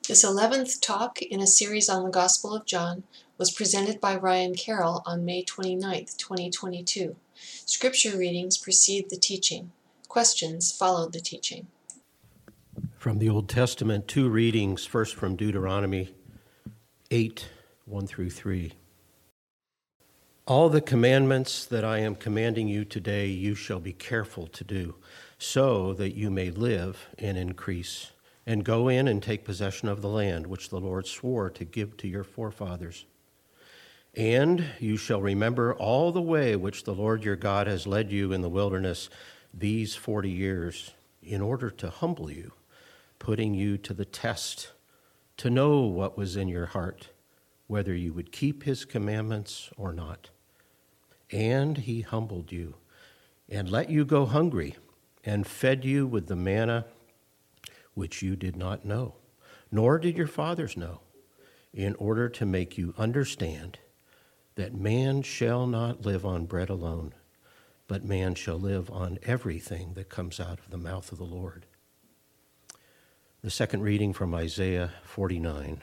This 11th talk in a series on the Gospel of John was presented by Ryan Carroll on May 29, 2022. Scripture readings precede the teaching. Questions followed the teaching. From the Old Testament, two readings, first from Deuteronomy 8, 1 through 3. All the commandments that I am commanding you today, you shall be careful to do, so that you may live and increase, and go in and take possession of the land which the Lord swore to give to your forefathers. And you shall remember all the way which the Lord your God has led you in the wilderness these 40 years, in order to humble you, putting you to the test, to know what was in your heart, whether you would keep his commandments or not. And he humbled you, and let you go hungry, and fed you with the manna which you did not know, nor did your fathers know, in order to make you understand that man shall not live on bread alone, but man shall live on everything that comes out of the mouth of the Lord. The second reading from Isaiah 49.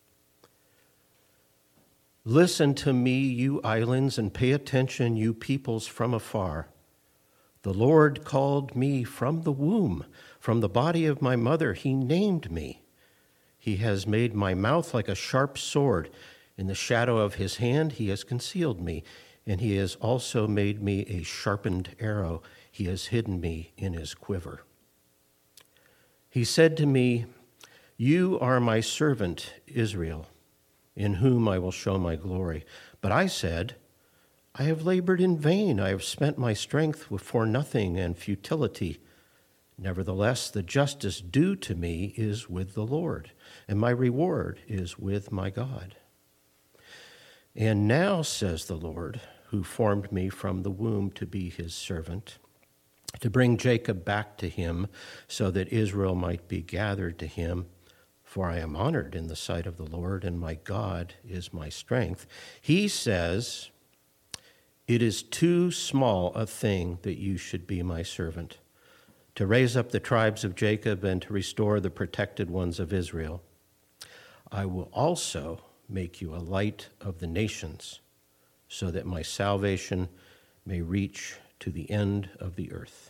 Listen to me, you islands, and pay attention, you peoples from afar. The Lord called me from the womb, from the body of my mother. He named me. He has made my mouth like a sharp sword. In the shadow of his hand he has concealed me, and he has also made me a sharpened arrow. He has hidden me in his quiver. He said to me, you are my servant, Israel, in whom I will show my glory. But I said, I have labored in vain. I have spent my strength for nothing and futility. Nevertheless, the justice due to me is with the Lord, and my reward is with my God. And now, says the Lord, who formed me from the womb to be his servant, to bring Jacob back to him, so that Israel might be gathered to him, for I am honored in the sight of the Lord, and my God is my strength. He says, it is too small a thing that you should be my servant, to raise up the tribes of Jacob and to restore the protected ones of Israel. I will also make you a light of the nations, so that my salvation may reach to the end of the earth.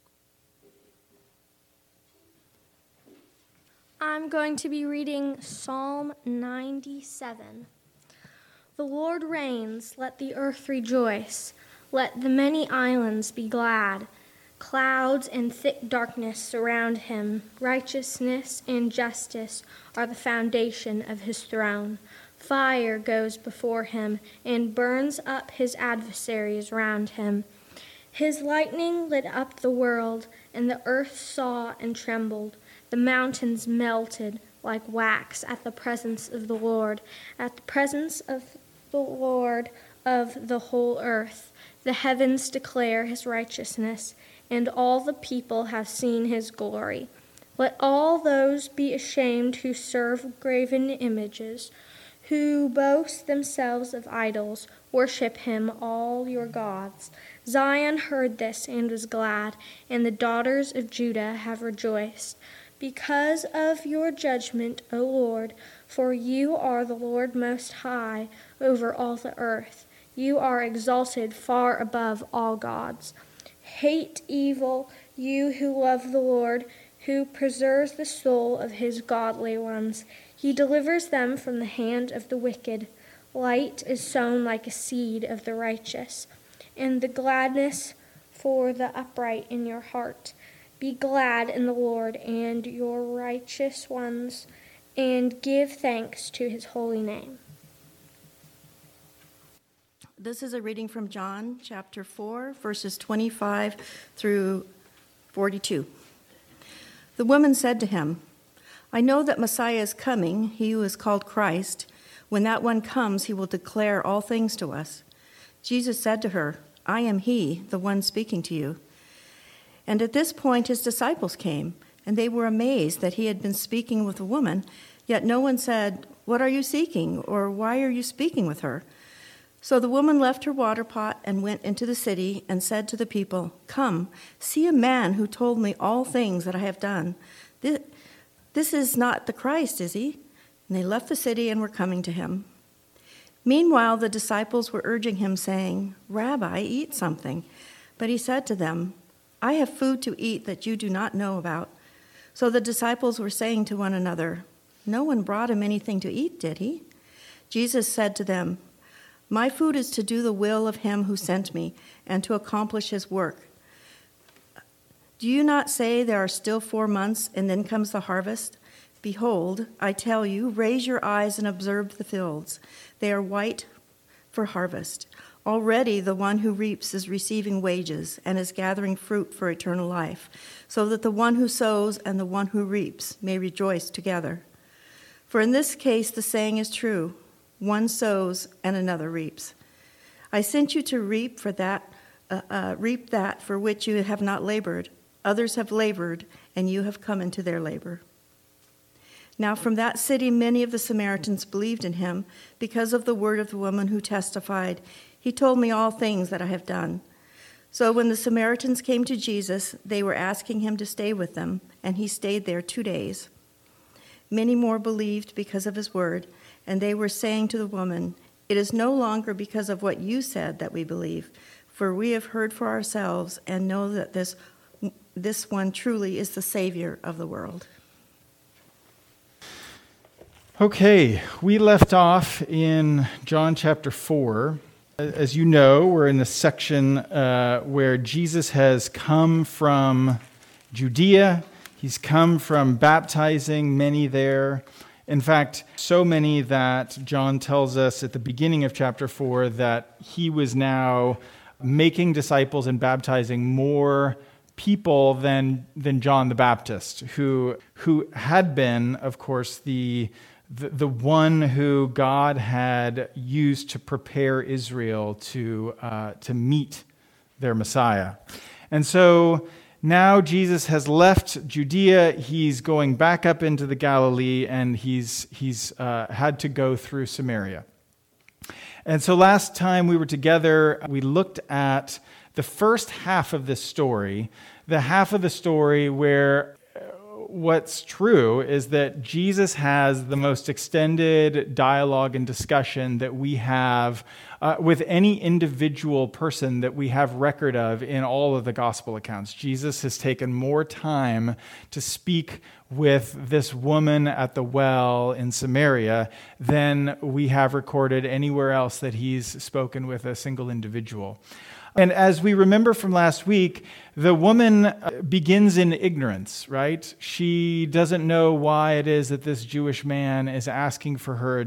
I'm going to be reading Psalm 97. The Lord reigns, let the earth rejoice, let the many islands be glad. Clouds and thick darkness surround him. Righteousness and justice are the foundation of his throne. Fire goes before him and burns up his adversaries round him. His lightning lit up the world, and the earth saw and trembled. The mountains melted like wax at the presence of the Lord, at the presence of the Lord of the whole earth. The heavens declare his righteousness, and all the people have seen his glory. Let all those be ashamed who serve graven images, who boast themselves of idols. Worship him, all your gods. Zion heard this and was glad, and the daughters of Judah have rejoiced. Because of your judgment, O Lord, for you are the Lord most high over all the earth. You are exalted far above all gods. Hate evil, you who love the Lord, who preserves the soul of his godly ones. He delivers them from the hand of the wicked. Light is sown like a seed of the righteous, and the gladness for the upright in your heart. Be glad in the Lord, and your righteous ones, and give thanks to his holy name. This is a reading from John chapter 4, verses 25 through 42. The woman said to him, I know that Messiah is coming, he who is called Christ. When that one comes, he will declare all things to us. Jesus said to her, I am he, the one speaking to you. And at this point his disciples came, and they were amazed that he had been speaking with a woman, yet no one said, What are you seeking, or why are you speaking with her? So the woman left her water pot and went into the city and said to the people, Come, see a man who told me all things that I have done. "This is not the Christ, is he?" And they left the city and were coming to him. Meanwhile, the disciples were urging him, saying, "Rabbi, eat something." But he said to them, "I have food to eat that you do not know about." So the disciples were saying to one another, "No one brought him anything to eat, did he?" Jesus said to them, "My food is to do the will of him who sent me and to accomplish his work. Do you not say there are still 4 months and then comes the harvest? Behold, I tell you, raise your eyes and observe the fields. They are white for harvest. Already the one who reaps is receiving wages and is gathering fruit for eternal life, so that the one who sows and the one who reaps may rejoice together. For in this case the saying is true, one sows and another reaps. I sent you to reap that for which you have not labored. Others have labored, and you have come into their labor." Now from that city many of the Samaritans believed in him because of the word of the woman who testified, "He told me all things that I have done." So when the Samaritans came to Jesus, they were asking him to stay with them, and he stayed there 2 days. Many more believed because of his word, and they were saying to the woman, "It is no longer because of what you said that we believe, for we have heard for ourselves and know that this one truly is the Savior of the world." Okay, we left off in John chapter 4. As you know, we're in the section where Jesus has come from Judea. He's come from baptizing many there. In fact, so many that John tells us at the beginning of chapter 4 that he was now making disciples and baptizing more people than John the Baptist, who had been, of course, the one who God had used to prepare Israel to meet their Messiah. And so now Jesus has left Judea. He's going back up into the Galilee, and he's had to go through Samaria. And so last time we were together, we looked at the first half of this story, the half of the story where what's true is that Jesus has the most extended dialogue and discussion that we have with any individual person that we have record of in all of the gospel accounts. Jesus has taken more time to speak with this woman at the well in Samaria than we have recorded anywhere else that he's spoken with a single individual. And as we remember from last week, the woman begins in ignorance, right? She doesn't know why it is that this Jewish man is asking for her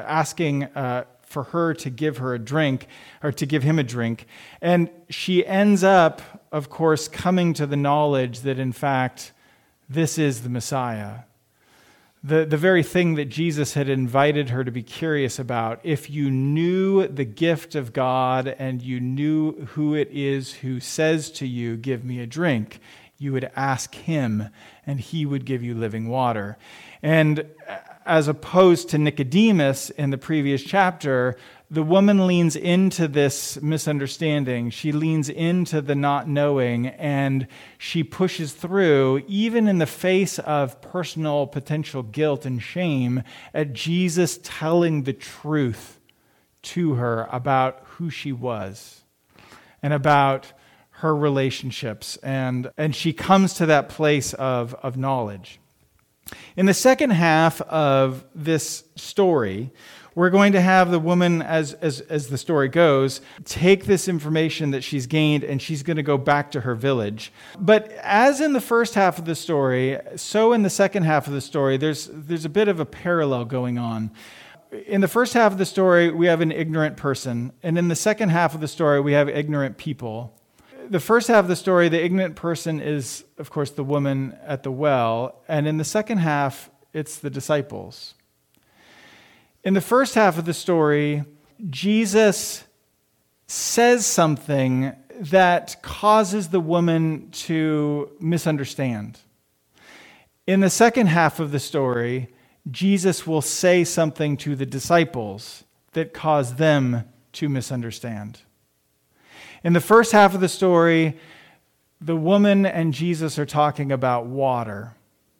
to give her a drink, or to give him a drink. And she ends up, of course, coming to the knowledge that, in fact, this is the Messiah. The very thing that Jesus had invited her to be curious about. If you knew the gift of God and you knew who it is who says to you, "Give me a drink," you would ask him and he would give you living water. And as opposed to Nicodemus in the previous chapter, the woman leans into this misunderstanding. She leans into the not knowing, and she pushes through, even in the face of personal potential guilt and shame, at Jesus telling the truth to her about who she was and about her relationships. And she comes to that place of knowledge. In the second half of this story, we're going to have the woman, as the story goes, take this information that she's gained, and she's going to go back to her village. But as in the first half of the story, so in the second half of the story, there's a bit of a parallel going on. In the first half of the story, we have an ignorant person, and in the second half of the story, we have ignorant people. The first half of the story, the ignorant person is, of course, the woman at the well, and in the second half, it's the disciples. In the first half of the story, Jesus says something that causes the woman to misunderstand. In the second half of the story, Jesus will say something to the disciples that cause them to misunderstand. In the first half of the story, the woman and Jesus are talking about water.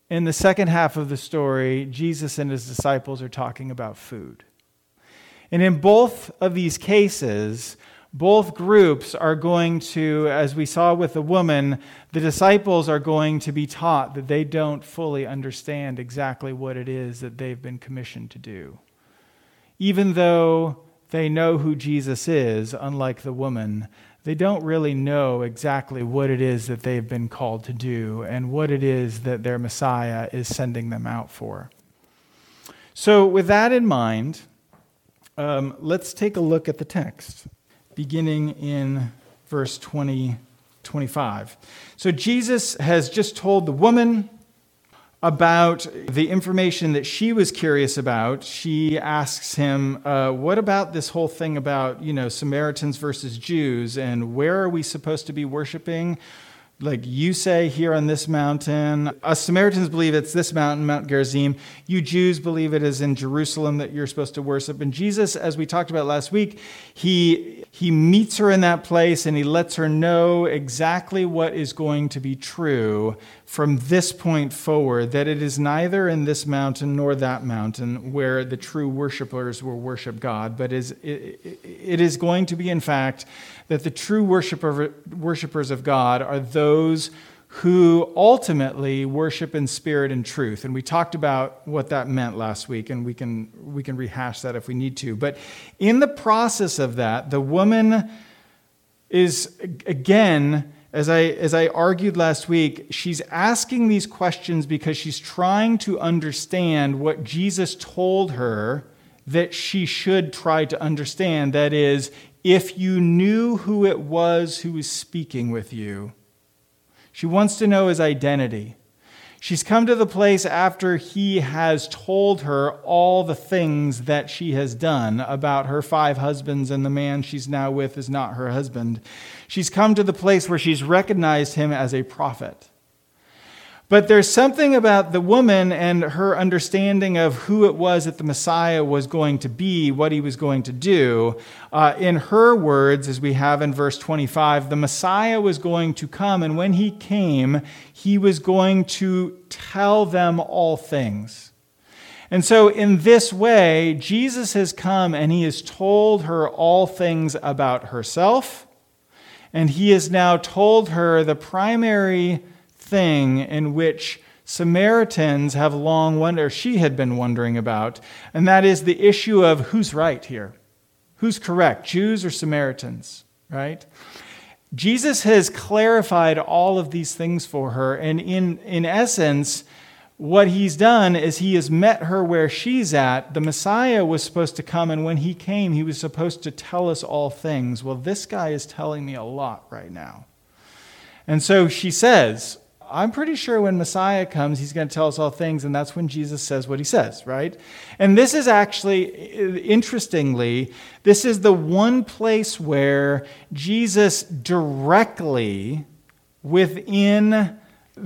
in the second half of the story, Jesus and his disciples are talking about food. And in both of these cases, both groups are going to, as we saw with the woman, the disciples are going to be taught that they don't fully understand exactly what it is that they've been commissioned to do. Even though they know who Jesus is, unlike the woman, they don't really know exactly what it is that they've been called to do and what it is that their Messiah is sending them out for. So with that in mind, let's take a look at the text, beginning in verse 25. So Jesus has just told the woman about the information that she was curious about. She asks him, what about this whole thing about, Samaritans versus Jews, and where are we supposed to be worshiping? Like you say here on this mountain, us Samaritans believe it's this mountain, Mount Gerizim. You Jews believe it is in Jerusalem that you're supposed to worship. And Jesus, as we talked about last week, he meets her in that place and he lets her know exactly what is going to be true from this point forward, that it is neither in this mountain nor that mountain where the true worshipers will worship God, but it is going to be, in fact, that the true worshipers of God are those who ultimately worship in spirit and truth. And we talked about what that meant last week, and we can rehash that if we need to. But in the process of that, the woman is, again, as I argued last week, she's asking these questions because she's trying to understand what Jesus told her that she should try to understand. That is, if you knew who it was who was speaking with you. She wants to know his identity. She's come to the place after he has told her all the things that she has done about her 5 husbands and the man she's now with is not her husband. She's come to the place where she's recognized him as a prophet. But there's something about the woman and her understanding of who it was that the Messiah was going to be, what he was going to do. In her words, as we have in verse 25, the Messiah was going to come, and when he came, he was going to tell them all things. And so in this way, Jesus has come and he has told her all things about herself, and he has now told her the primary thing in which Samaritans have long wondered, she had been wondering about, and that is the issue of who's right here. Who's correct, Jews or Samaritans, right? Jesus has clarified all of these things for her, and in essence, what he's done is he has met her where she's at. The Messiah was supposed to come, and when he came, he was supposed to tell us all things. Well, this guy is telling me a lot right now. And so she says, I'm pretty sure when Messiah comes, he's going to tell us all things, and that's when Jesus says what he says, right? And this is actually, interestingly, this is the one place where Jesus directly, within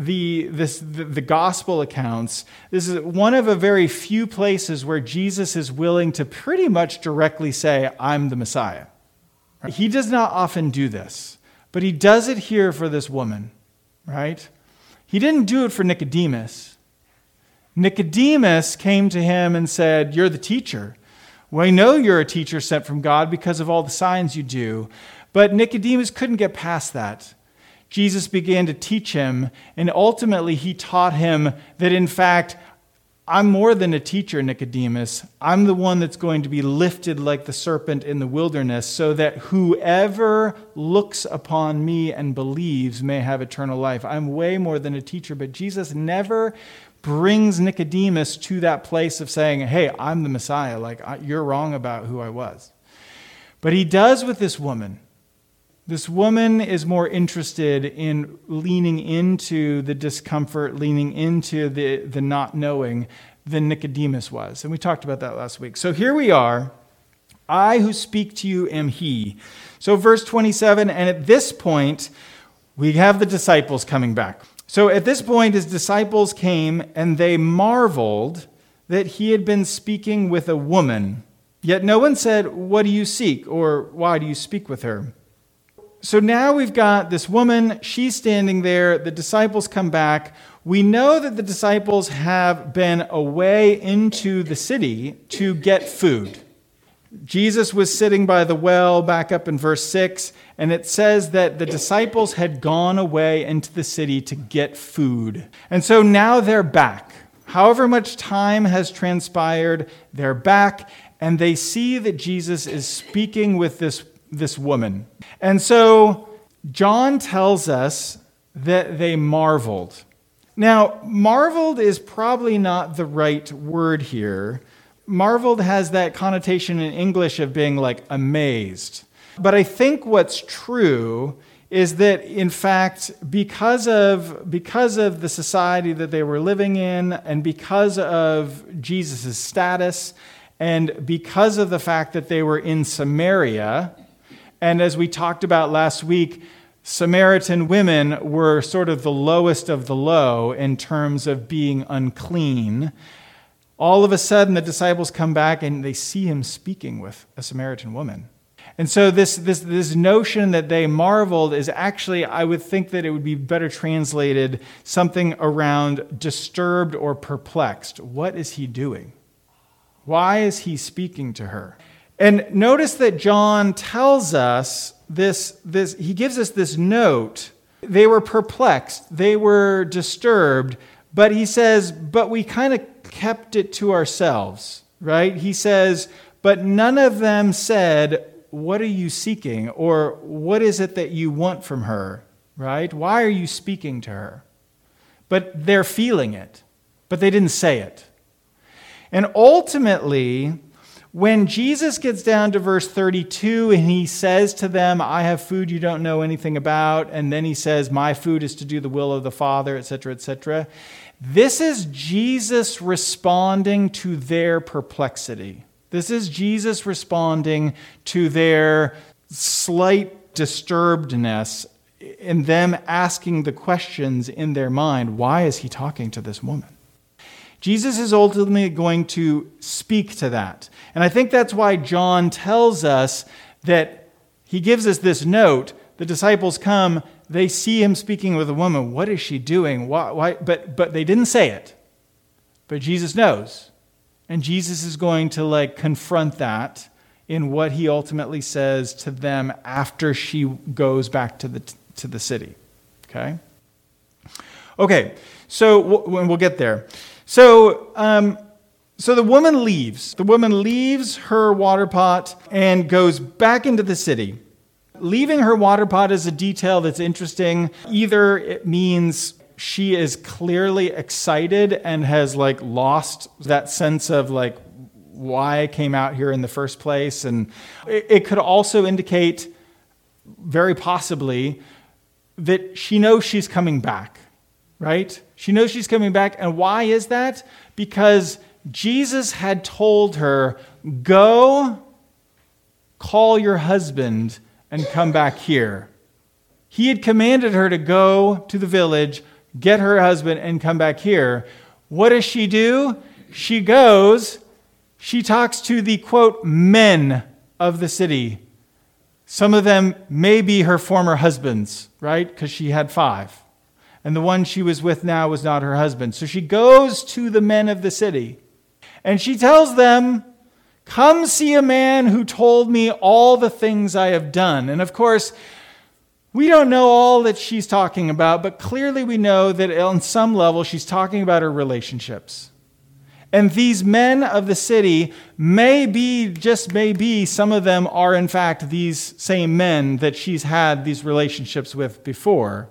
the gospel accounts, this is one of a very few places where Jesus is willing to pretty much directly say, I'm the Messiah. He does not often do this, but he does it here for this woman, right? He didn't do it for Nicodemus. Nicodemus came to him and said, you're the teacher. Well, I know you're a teacher sent from God because of all the signs you do. But Nicodemus couldn't get past that. Jesus began to teach him, and ultimately he taught him that, in fact, I'm more than a teacher, Nicodemus. I'm the one that's going to be lifted like the serpent in the wilderness so that whoever looks upon me and believes may have eternal life. I'm way more than a teacher, but Jesus never brings Nicodemus to that place of saying, hey, I'm the Messiah. Like, you're wrong about who I was. But he does with this woman. This woman is more interested in leaning into the discomfort, leaning into the not knowing than Nicodemus was. And we talked about that last week. So here we are. I who speak to you am he. So verse 27, and at this point, we have the disciples coming back. So at this point, his disciples came and they marveled that he had been speaking with a woman. Yet no one said, what do you seek? Or why do you speak with her? So now we've got this woman, she's standing there, the disciples come back. we know that the disciples have been away into the city to get food. Jesus was sitting by the well back up in verse 6, and it says that the disciples had gone away into the city to get food. And so now they're back. However much time has transpired, they're back, and they see that Jesus is speaking with this woman. And so John tells us that they marveled. Now, marveled is probably not the right word here. Marveled has that connotation in English of being like amazed. But I think what's true is that, in fact, because of the society that they were living in, and because of Jesus' status, and because of the fact that they were in Samaria, and as we talked about last week, Samaritan women were sort of the lowest of the low in terms of being unclean. All of a sudden, the disciples come back and they see him speaking with a Samaritan woman. And so this notion that they marveled is actually, I would think that it would be better translated something around disturbed or perplexed. What is he doing? Why is he speaking to her? And notice that John tells us this, he gives us this note. They were perplexed, they were disturbed, but he says, but we kind of kept it to ourselves, right? He says, but none of them said, what are you seeking? Or what is it that you want from her, right? Why are you speaking to her? But they're feeling it, but they didn't say it. And ultimately, when Jesus gets down to verse 32 and he says to them, I have food you don't know anything about, and then he says, my food is to do the will of the Father, etc., etc., this is Jesus responding to their perplexity. This is Jesus responding to their slight disturbedness and them asking the questions in their mind, why is he talking to this woman? Jesus is ultimately going to speak to that. And I think that's why John tells us that he gives us this note. The disciples come, they see him speaking with a woman. What is she doing? Why? But they didn't say it. But Jesus knows. And Jesus is going to confront that in what he ultimately says to them after she goes back to the city. Okay, so we'll get there. So the woman leaves. The woman leaves her water pot and goes back into the city. Leaving her water pot is a detail that's interesting. Either it means she is clearly excited and has lost that sense of why I came out here in the first place. And it could also indicate, very possibly, that she knows she's coming back, right? She knows she's coming back. And why is that? Because Jesus had told her, go call your husband and come back here. He had commanded her to go to the village, get her husband, and come back here. What does she do? She goes, she talks to the, quote, men of the city. Some of them may be her former husbands, right? Because she had 5. And the one she was with now was not her husband. So she goes to the men of the city. And she tells them, come see a man who told me all the things I have done. And of course, we don't know all that she's talking about, but clearly we know that on some level she's talking about her relationships. And these men of the city may be, some of them are in fact these same men that she's had these relationships with before.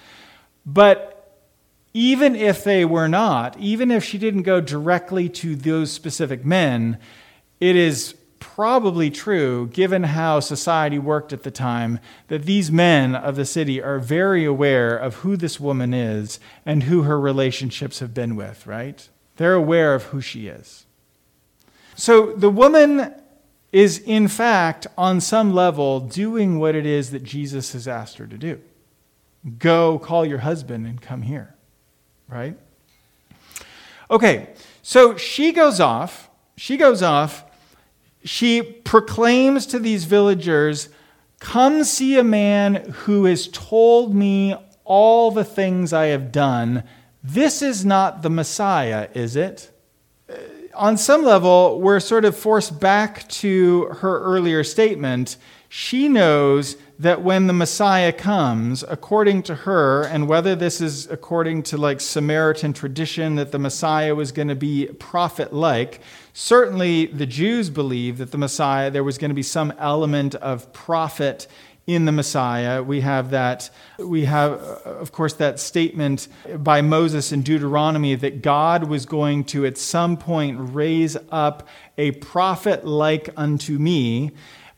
But even if they were not, even if she didn't go directly to those specific men, it is probably true, given how society worked at the time, that these men of the city are very aware of who this woman is and who her relationships have been with, right? They're aware of who she is. So the woman is, in fact, on some level, doing what it is that Jesus has asked her to do. Go call your husband and come here, right? Okay, so she goes off. She proclaims to these villagers, come see a man who has told me all the things I have done. this is not the Messiah, is it? On some level, we're sort of forced back to her earlier statement. She knows that when the Messiah comes, according to her, and whether this is according to like Samaritan tradition, that the Messiah was going to be prophet-like, certainly the Jews believed that the Messiah, there was going to be some element of prophet in the Messiah. We have, of course, that statement by Moses in Deuteronomy that God was going to at some point raise up a prophet like unto me,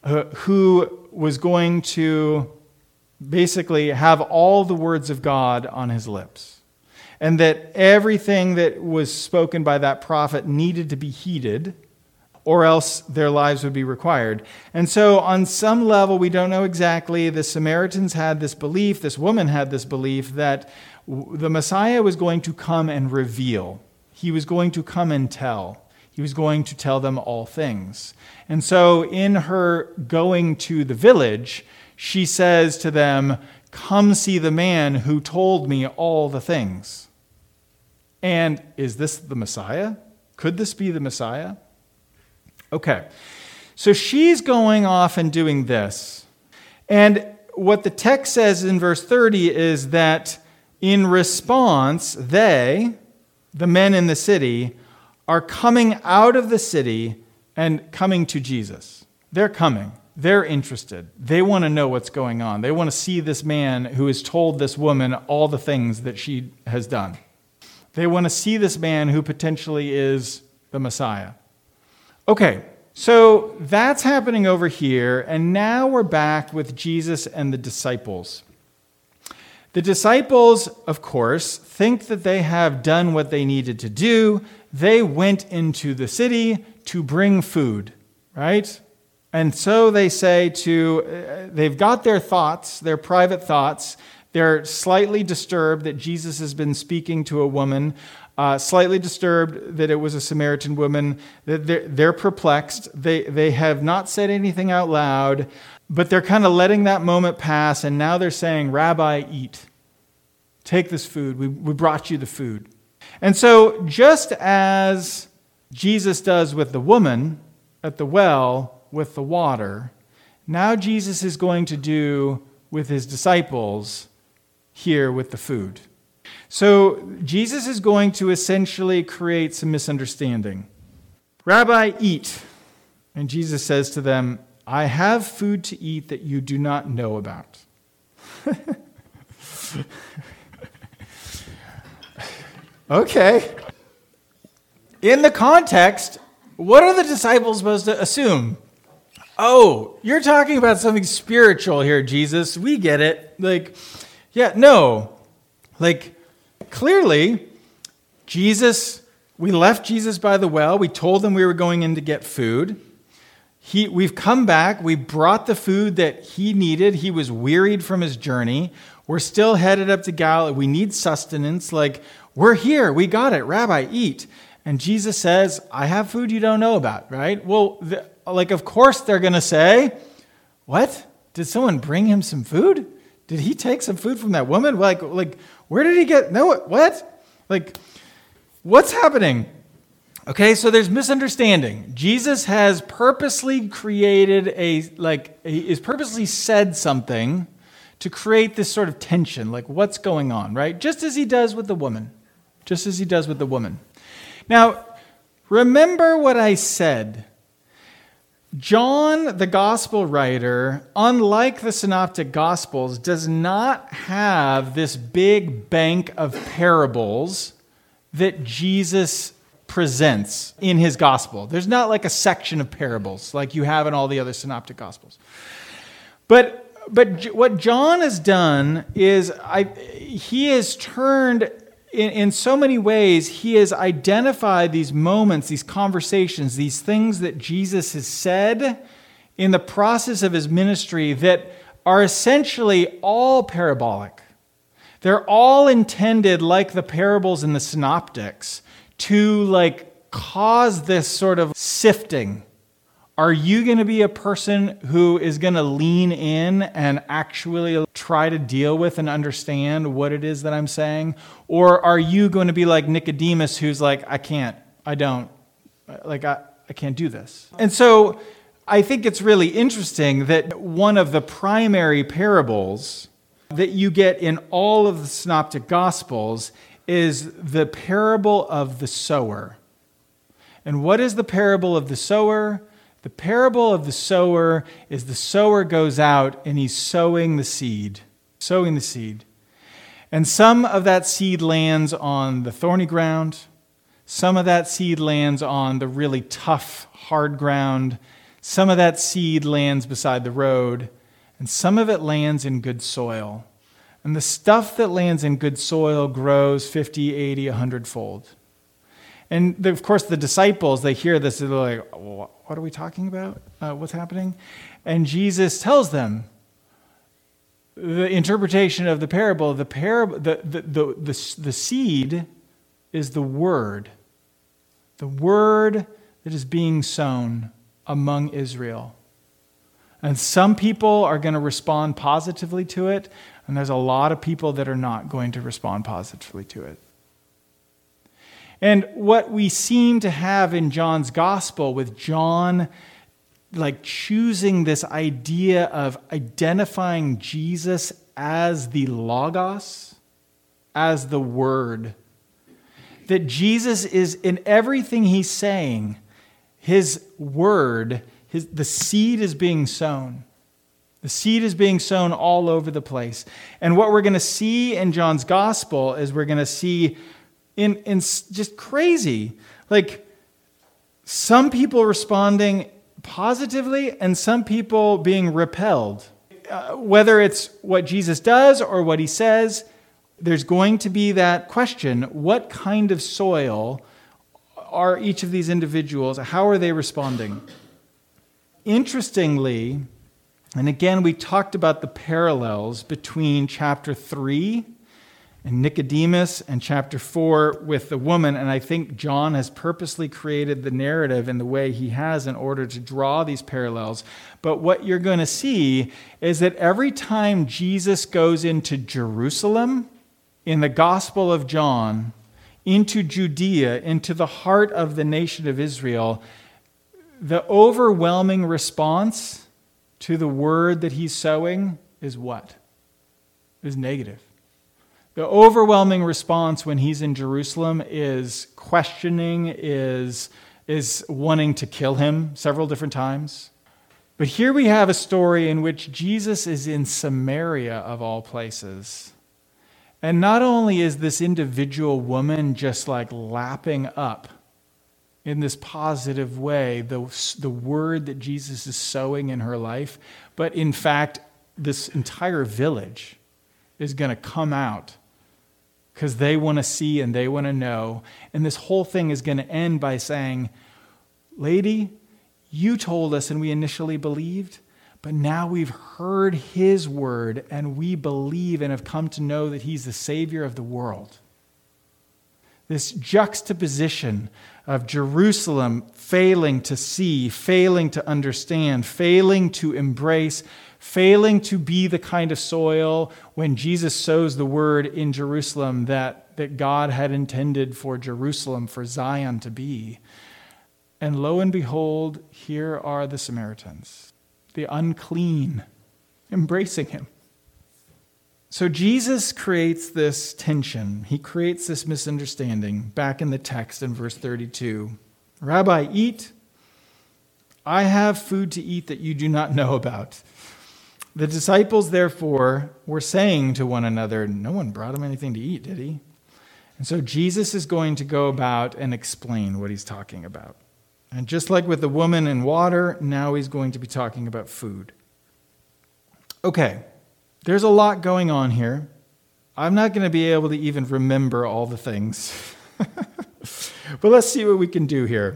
who was going to basically have all the words of God on his lips. And that everything that was spoken by that prophet needed to be heeded, or else their lives would be required. And so on some level, we don't know exactly, the Samaritans had this belief, this woman had this belief, that the Messiah was going to come and reveal. He was going to come and tell. He was going to tell them all things. And so in her going to the village, she says to them, "Come see the man who told me all the things." And is this the Messiah? Could this be the Messiah? Okay, so she's going off and doing this. And what the text says in verse 30 is that in response, they, the men in the city, are coming out of the city and coming to Jesus. They're coming. They're interested. They want to know what's going on. They want to see this man who has told this woman all the things that she has done. They want to see this man who potentially is the Messiah. Okay, so that's happening over here, and now we're back with Jesus and the disciples. The disciples, of course, think that they have done what they needed to do. They went into the city to bring food, right? And so they say they've got their thoughts, their private thoughts. They're slightly disturbed that Jesus has been speaking to a woman, slightly disturbed that it was a Samaritan woman. They're perplexed. They have not said anything out loud, but they're kind of letting that moment pass, and now they're saying, "Rabbi, eat. Take this food. We brought you the food." And so just as Jesus does with the woman at the well with the water, now Jesus is going to do with his disciples here with the food. So Jesus is going to essentially create some misunderstanding. "Rabbi, eat." And Jesus says to them, "I have food to eat that you do not know about." Okay. In the context, what are the disciples supposed to assume? "Oh, you're talking about something spiritual here, Jesus. We get it." No. Clearly, we left Jesus by the well. We told him we were going in to get food. We've come back. We brought the food that he needed. He was wearied from his journey. We're still headed up to Galilee. We need sustenance. We're here. We got it. Rabbi, eat. And Jesus says, "I have food you don't know about," right? Well, of course they're going to say, "What? Did someone bring him some food? Did he take some food from that woman? Where did he get? No, what? What's happening?" Okay, so there's misunderstanding. Jesus has purposely created is purposely said something to create this sort of tension, what's going on, right? Just as he does with the woman. Now, remember what I said. John, the gospel writer, unlike the synoptic gospels, does not have this big bank of parables that Jesus presents in his gospel. There's not a section of parables like you have in all the other synoptic gospels. But what John has done is he has turned, in so many ways, he has identified these moments, these conversations, these things that Jesus has said in the process of his ministry that are essentially all parabolic. They're all intended, like the parables in the synoptics, to cause this sort of sifting Are you going to be a person who is going to lean in and actually try to deal with and understand what it is that I'm saying? Or are you going to be like Nicodemus, who's like, I can't do this? And so I think it's really interesting that one of the primary parables that you get in all of the Synoptic Gospels is the parable of the sower. And what is the parable of the sower? The parable of the sower is the sower goes out and he's sowing the seed. And some of that seed lands on the thorny ground. Some of that seed lands on the really tough, hard ground. Some of that seed lands beside the road. And some of it lands in good soil. And the stuff that lands in good soil grows 50, 80, 100-fold. And of course, the disciples, they hear this, and they're like, what are we talking about? What's happening? And Jesus tells them the interpretation of the parable. The seed is the word that is being sown among Israel. And some people are going to respond positively to it, and there's a lot of people that are not going to respond positively to it. And what we seem to have in John's gospel, with John like choosing this idea of identifying Jesus as the Logos, as the Word, that Jesus is in everything he's saying, his word, the seed is being sown. The seed is being sown all over the place. And what we're going to see in John's gospel is we're going to see in just crazy, like some people responding positively and some people being repelled. Whether it's what Jesus does or what he says, there's going to be that question, what kind of soil are each of these individuals? How are they responding? Interestingly, and again, we talked about the parallels between chapter 3 and Nicodemus and chapter 4 with the woman, and I think John has purposely created the narrative in the way he has in order to draw these parallels. But what you're going to see is that every time Jesus goes into Jerusalem in the Gospel of John, into Judea, into the heart of the nation of Israel, the overwhelming response to the word that he's sowing is what? Is negative. The overwhelming response when he's in Jerusalem is questioning, is wanting to kill him several different times. But here we have a story in which Jesus is in Samaria, of all places. And not only is this individual woman just like lapping up in this positive way the word that Jesus is sowing in her life, but in fact, this entire village is going to come out because they want to see and they want to know. And this whole thing is going to end by saying, lady, you told us and we initially believed, but now we've heard his word and we believe and have come to know that he's the Savior of the world. This juxtaposition of Jerusalem failing to see, failing to understand, failing to embrace, failing to be the kind of soil when Jesus sows the word in Jerusalem that God had intended for Jerusalem, for Zion to be. And lo and behold, here are the Samaritans, the unclean, embracing him. So Jesus creates this tension. He creates this misunderstanding back in the text in verse 32. Rabbi, eat. I have food to eat that you do not know about. The disciples, therefore, were saying to one another, no one brought him anything to eat, did he? And so Jesus is going to go about and explain what he's talking about. And just like with the woman and water, now he's going to be talking about food. Okay, there's a lot going on here. I'm not going to be able to even remember all the things. But let's see what we can do here.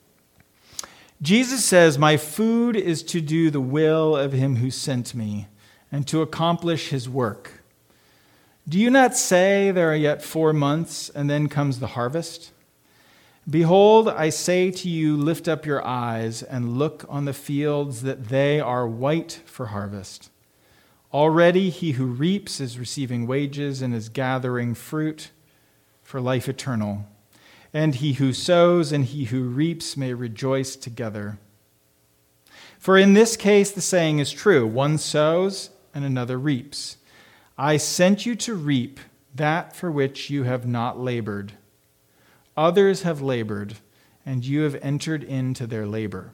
Jesus says, my food is to do the will of him who sent me and to accomplish his work. Do you not say there are yet 4 months and then comes the harvest? Behold, I say to you, lift up your eyes and look on the fields, that they are white for harvest. Already he who reaps is receiving wages and is gathering fruit for life eternal. And he who sows and he who reaps may rejoice together. For in this case the saying is true, one sows and another reaps. I sent you to reap that for which you have not labored. Others have labored, and you have entered into their labor.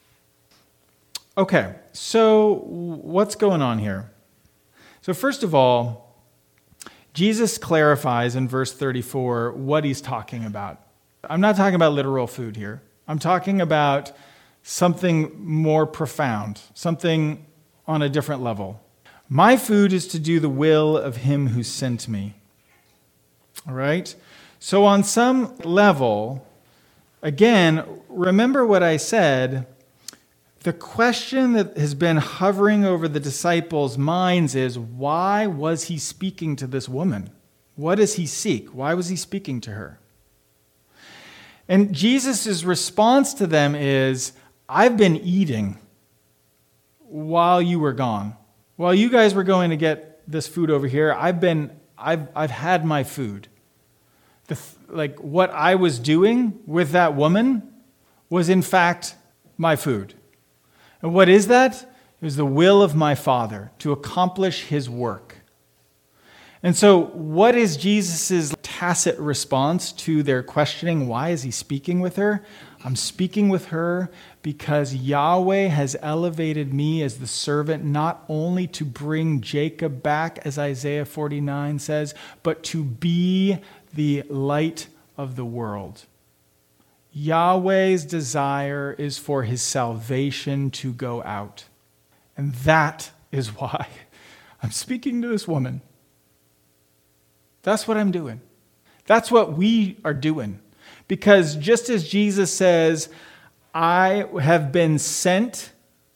Okay, so what's going on here? So first of all, Jesus clarifies in verse 34 what he's talking about. I'm not talking about literal food here. I'm talking about something more profound, something on a different level. My food is to do the will of him who sent me. All right? So on some level, again, remember what I said. The question that has been hovering over the disciples' minds is, why was he speaking to this woman? What does he seek? Why was he speaking to her? And Jesus' response to them is, I've been eating while you were gone. While you guys were going to get this food over here, I've had my food. What I was doing with that woman was in fact my food. And what is that? It was the will of my Father to accomplish his work. And so what is Jesus' tacit response to their questioning? Why is he speaking with her? I'm speaking with her because Yahweh has elevated me as the servant not only to bring Jacob back, as Isaiah 49 says, but to be the light of the world. Yahweh's desire is for his salvation to go out. And that is why I'm speaking to this woman. That's what I'm doing. That's what we are doing. Because just as Jesus says, I have been sent,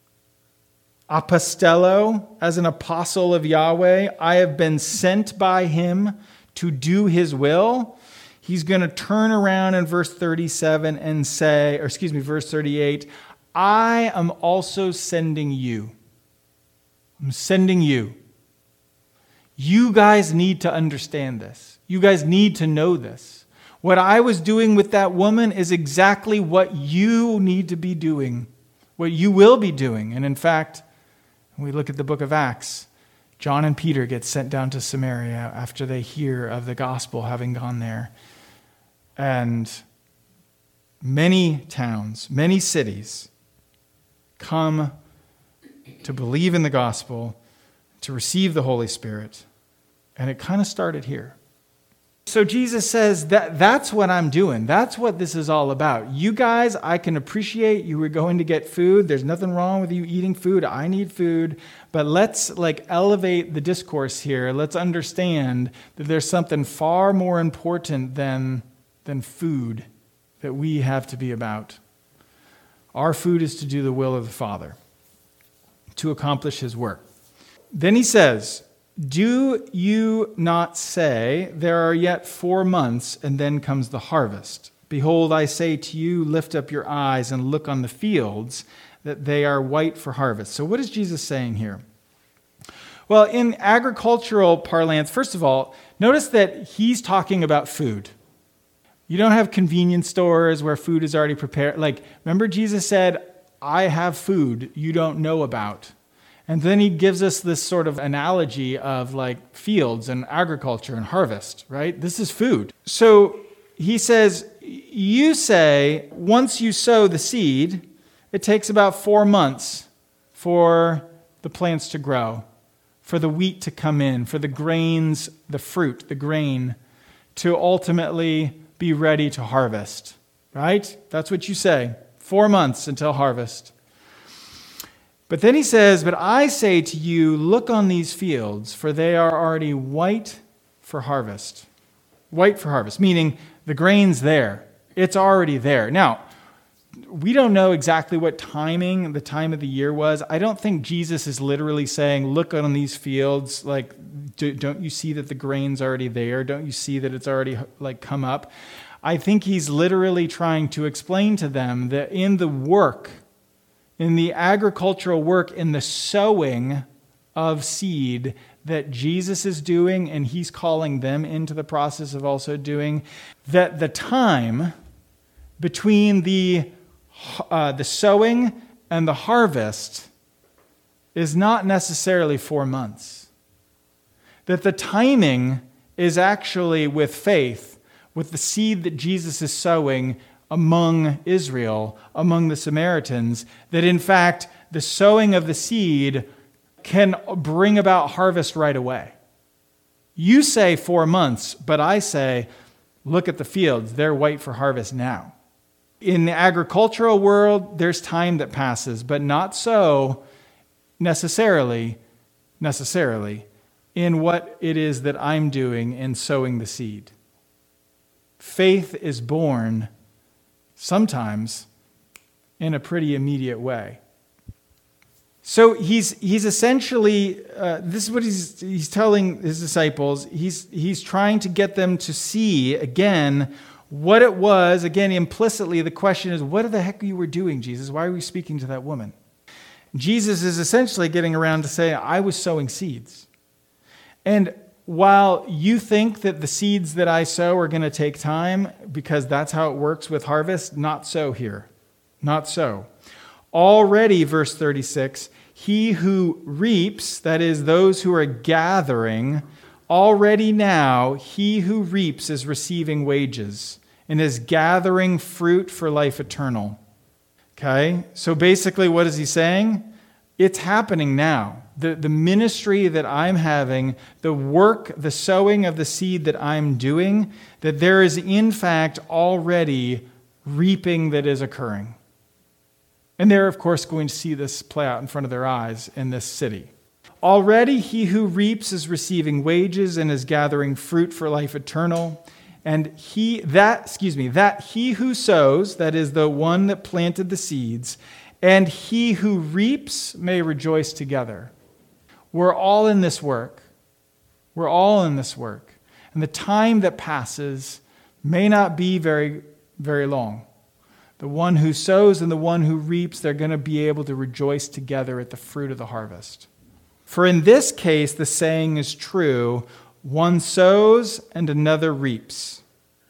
apostello, as an apostle of Yahweh, I have been sent by him to do his will. He's going to turn around in verse 37 and say, verse 38, I am also sending you. I'm sending you. You guys need to understand this. You guys need to know this. What I was doing with that woman is exactly what you need to be doing, what you will be doing. And in fact, when we look at the book of Acts, John and Peter get sent down to Samaria after they hear of the gospel having gone there. And many towns, many cities come to believe in the gospel, to receive the Holy Spirit. And it kind of started here. So Jesus says that's what I'm doing. That's what this is all about. You guys, I can appreciate you were going to get food. There's nothing wrong with you eating food. I need food. But let's elevate the discourse here. Let's understand that there's something far more important than food that we have to be about. Our food is to do the will of the Father, to accomplish his work. Then he says, do you not say, there are yet 4 months, and then comes the harvest? Behold, I say to you, lift up your eyes and look on the fields, that they are white for harvest. So what is Jesus saying here? Well, in agricultural parlance, first of all, notice that he's talking about food. You don't have convenience stores where food is already prepared. Remember Jesus said, I have food you don't know about. And then he gives us this sort of analogy of fields and agriculture and harvest, right? This is food. So he says, you say, once you sow the seed, it takes about 4 months for the plants to grow, for the wheat to come in, for the grains, the fruit, the grain, to ultimately be ready to harvest, right? That's what you say. 4 months until harvest. But then he says, but I say to you, look on these fields, for they are already white for harvest. White for harvest, meaning the grain's there. It's already there. Now, we don't know exactly what the time of the year was. I don't think Jesus is literally saying, look on these fields, don't you see that the grain's already there? Don't you see that it's already come up? I think he's literally trying to explain to them that in the work, in the agricultural work, in the sowing of seed that Jesus is doing, and he's calling them into the process of also doing, that the time between the sowing and the harvest is not necessarily 4 months. That the timing is actually with faith, with the seed that Jesus is sowing among Israel, among the Samaritans, that in fact the sowing of the seed can bring about harvest right away. You say 4 months, but I say, look at the fields, they're white for harvest now. In the agricultural world, there's time that passes, but not so necessarily in what it is that I'm doing in sowing the seed. Faith is born sometimes in a pretty immediate way. So he's essentially, this is what he's telling his disciples. He's trying to get them to see, again, what it was. Again, implicitly, the question is, what the heck you were doing, Jesus? Why were you speaking to that woman? Jesus is essentially getting around to say, I was sowing seeds. And while you think that the seeds that I sow are going to take time, because that's how it works with harvest, not so here. Not so. Already, verse 36, he who reaps, that is, those who are gathering, already now, he who reaps is receiving wages and is gathering fruit for life eternal. Okay? So basically, what is he saying? It's happening now. The ministry that I'm having, the work, the sowing of the seed that I'm doing, that there is in fact already reaping that is occurring. And they're, of course, going to see this play out in front of their eyes in this city. Already he who reaps is receiving wages and is gathering fruit for life eternal. And that he who sows, that is the one that planted the seeds, and he who reaps may rejoice together. We're all in this work. We're all in this work. And the time that passes may not be very, very long. The one who sows and the one who reaps, they're going to be able to rejoice together at the fruit of the harvest. For in this case, the saying is true, one sows and another reaps.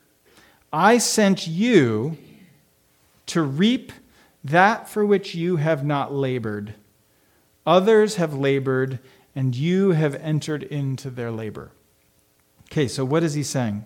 I sent you to reap that for which you have not labored. Others have labored, and you have entered into their labor. Okay, so what is he saying?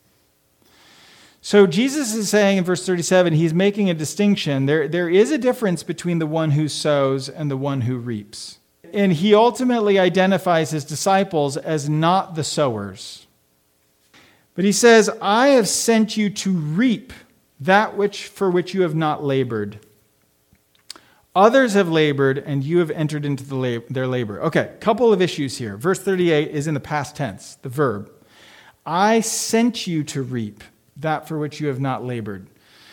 So Jesus is saying in verse 37, he's making a distinction. There is a difference between the one who sows and the one who reaps. And he ultimately identifies his disciples as not the sowers. But he says, I have sent you to reap that for which you have not labored. Others have labored, and you have entered into their labor. Okay, couple of issues here. Verse 38 is in the past tense, the verb. I sent you to reap that for which you have not labored.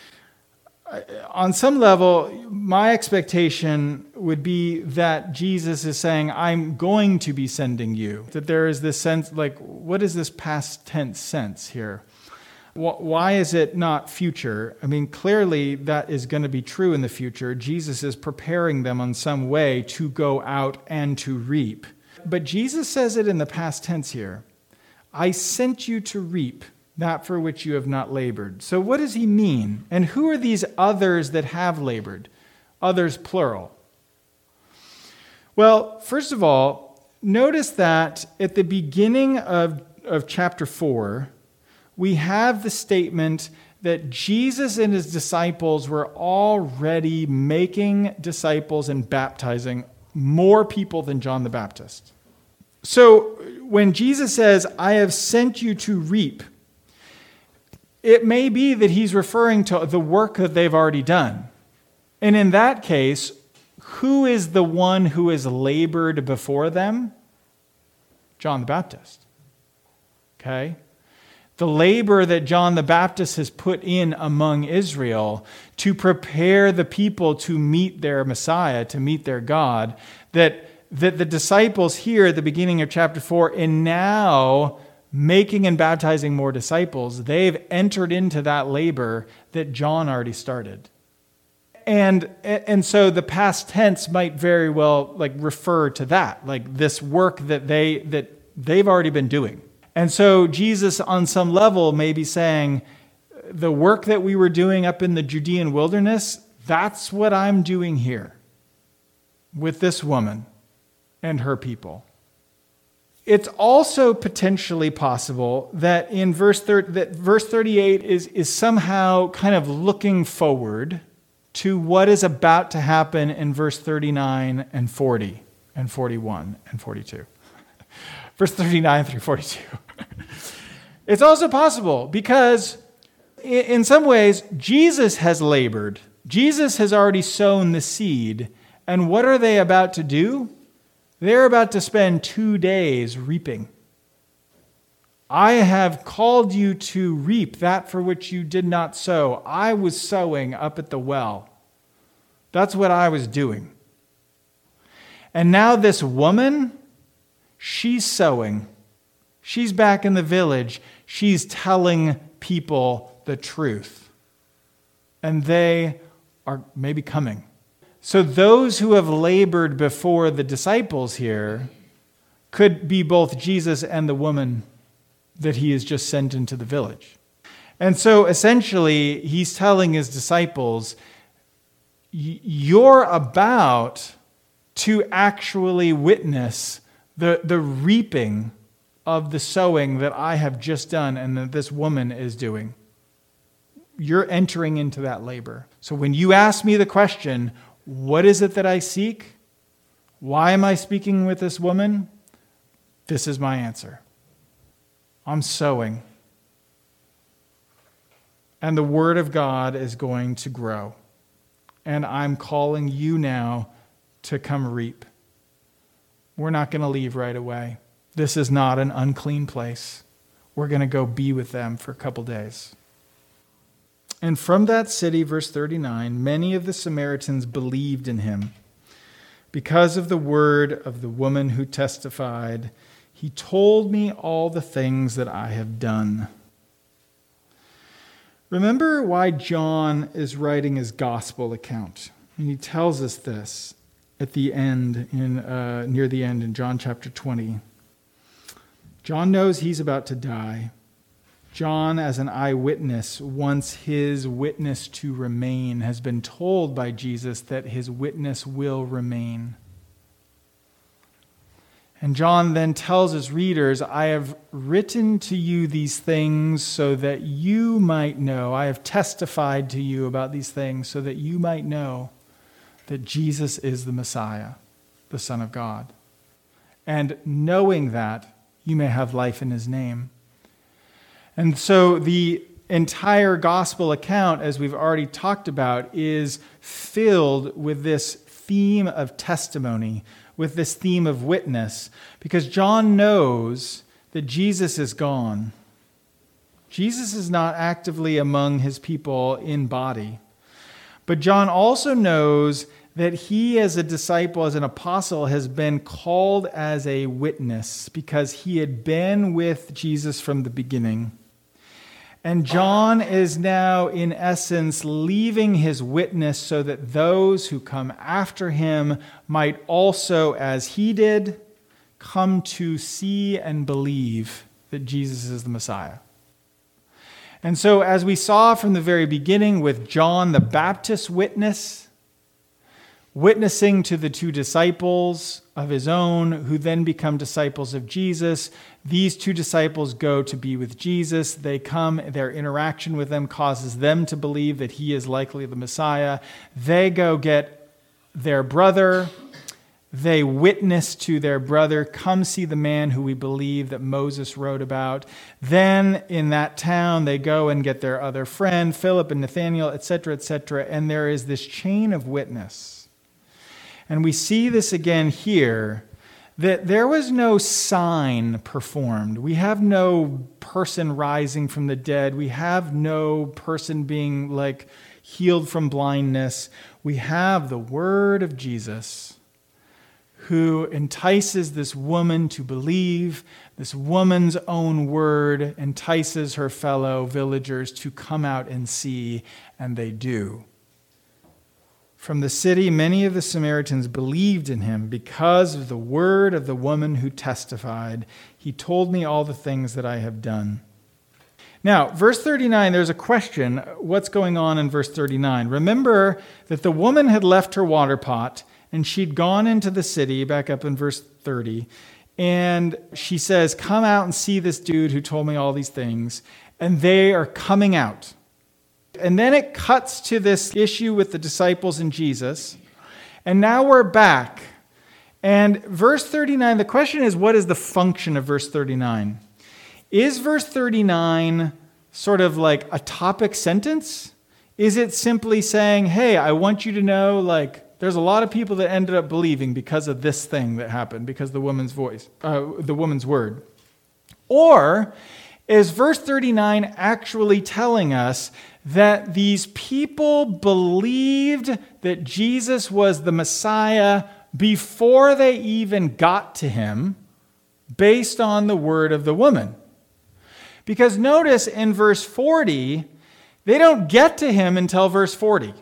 On some level, my expectation would be that Jesus is saying, I'm going to be sending you. That there is this sense, like, what is this past tense sense here? Why is it not future? I mean, clearly that is going to be true in the future. Jesus is preparing them on some way to go out and to reap. But Jesus says it in the past tense here. I sent you to reap that for which you have not labored. So what does he mean? And who are these others that have labored? Others, plural. Well, first of all, notice that at the beginning of chapter 4, we have the statement that Jesus and his disciples were already making disciples and baptizing more people than John the Baptist. So when Jesus says, I have sent you to reap, it may be that he's referring to the work that they've already done. And in that case, who is the one who has labored before them? John the Baptist. Okay? The labor that John the Baptist has put in among Israel to prepare the people to meet their Messiah, to meet their God, that the disciples here at the beginning of chapter 4, and now making and baptizing more disciples, they've entered into that labor that John already started. And so the past tense might very well refer to that, this work that they've already been doing. And so Jesus on some level may be saying, the work that we were doing up in the Judean wilderness, that's what I'm doing here with this woman and her people. It's also potentially possible that in verse 38 is somehow kind of looking forward to what is about to happen in verse 39 and 40 and 41 and 42. Verse 39 through 42. It's also possible because in some ways, Jesus has labored. Jesus has already sown the seed. And what are they about to do? They're about to spend 2 days reaping. I have called you to reap that for which you did not sow. I was sowing up at the well. That's what I was doing. And now this woman, she's sowing. She's back in the village. She's telling people the truth. And they are maybe coming. So those who have labored before the disciples here could be both Jesus and the woman that he has just sent into the village. And so essentially, he's telling his disciples, you're about to actually witness the reaping of the sowing that I have just done and that this woman is doing. You're entering into that labor. So when you ask me the question, what is it that I seek? Why am I speaking with this woman? This is my answer. I'm sowing. And the word of God is going to grow. And I'm calling you now to come reap. We're not going to leave right away. This is not an unclean place. We're going to go be with them for a couple days. And from that city, verse 39, many of the Samaritans believed in him because of the word of the woman who testified, he told me all the things that I have done. Remember why John is writing his gospel account. And he tells us this at the end, near the end in John chapter 20. John knows he's about to die. John, as an eyewitness, wants his witness to remain, has been told by Jesus that his witness will remain. And John then tells his readers, I have written to you these things so that you might know. I have testified to you about these things so that you might know that Jesus is the Messiah, the Son of God. And knowing that, you may have life in his name. And so the entire gospel account, as we've already talked about, is filled with this theme of testimony, with this theme of witness, because John knows that Jesus is gone. Jesus is not actively among his people in body. But John also knows that he, as a disciple, as an apostle, has been called as a witness because he had been with Jesus from the beginning. And John is now, in essence, leaving his witness so that those who come after him might also, as he did, come to see and believe that Jesus is the Messiah. And so, as we saw from the very beginning with John the Baptist witnessing to the two disciples of his own, who then become disciples of Jesus. These two disciples go to be with Jesus. They come, their interaction with them causes them to believe that he is likely the Messiah. They go get their brother. They witness to their brother, come see the man who we believe that Moses wrote about. Then in that town, they go and get their other friend, Philip and Nathanael, etc., etc. And there is this chain of witness. And we see this again here, that there was no sign performed. We have no person rising from the dead. We have no person being healed from blindness. We have the word of Jesus, who entices this woman to believe. This woman's own word entices her fellow villagers to come out and see, and they do. From the city, many of the Samaritans believed in him because of the word of the woman who testified, "He told me all the things that I have done." Now, verse 39, there's a question. What's going on in verse 39? Remember that the woman had left her water pot and she'd gone into the city, back up in verse 30, and she says, "Come out and see this dude who told me all these things." And they are coming out. And then it cuts to this issue with the disciples and Jesus. And now we're back. And verse 39, the question is, what is the function of verse 39? Is verse 39 sort of like a topic sentence? Is it simply saying, hey, I want you to know, like, there's a lot of people that ended up believing because of this thing that happened, because of the woman's word? Or is verse 39 actually telling us that these people believed that Jesus was the Messiah before they even got to him, based on the word of the woman? Because notice in verse 40, they don't get to him until verse 40.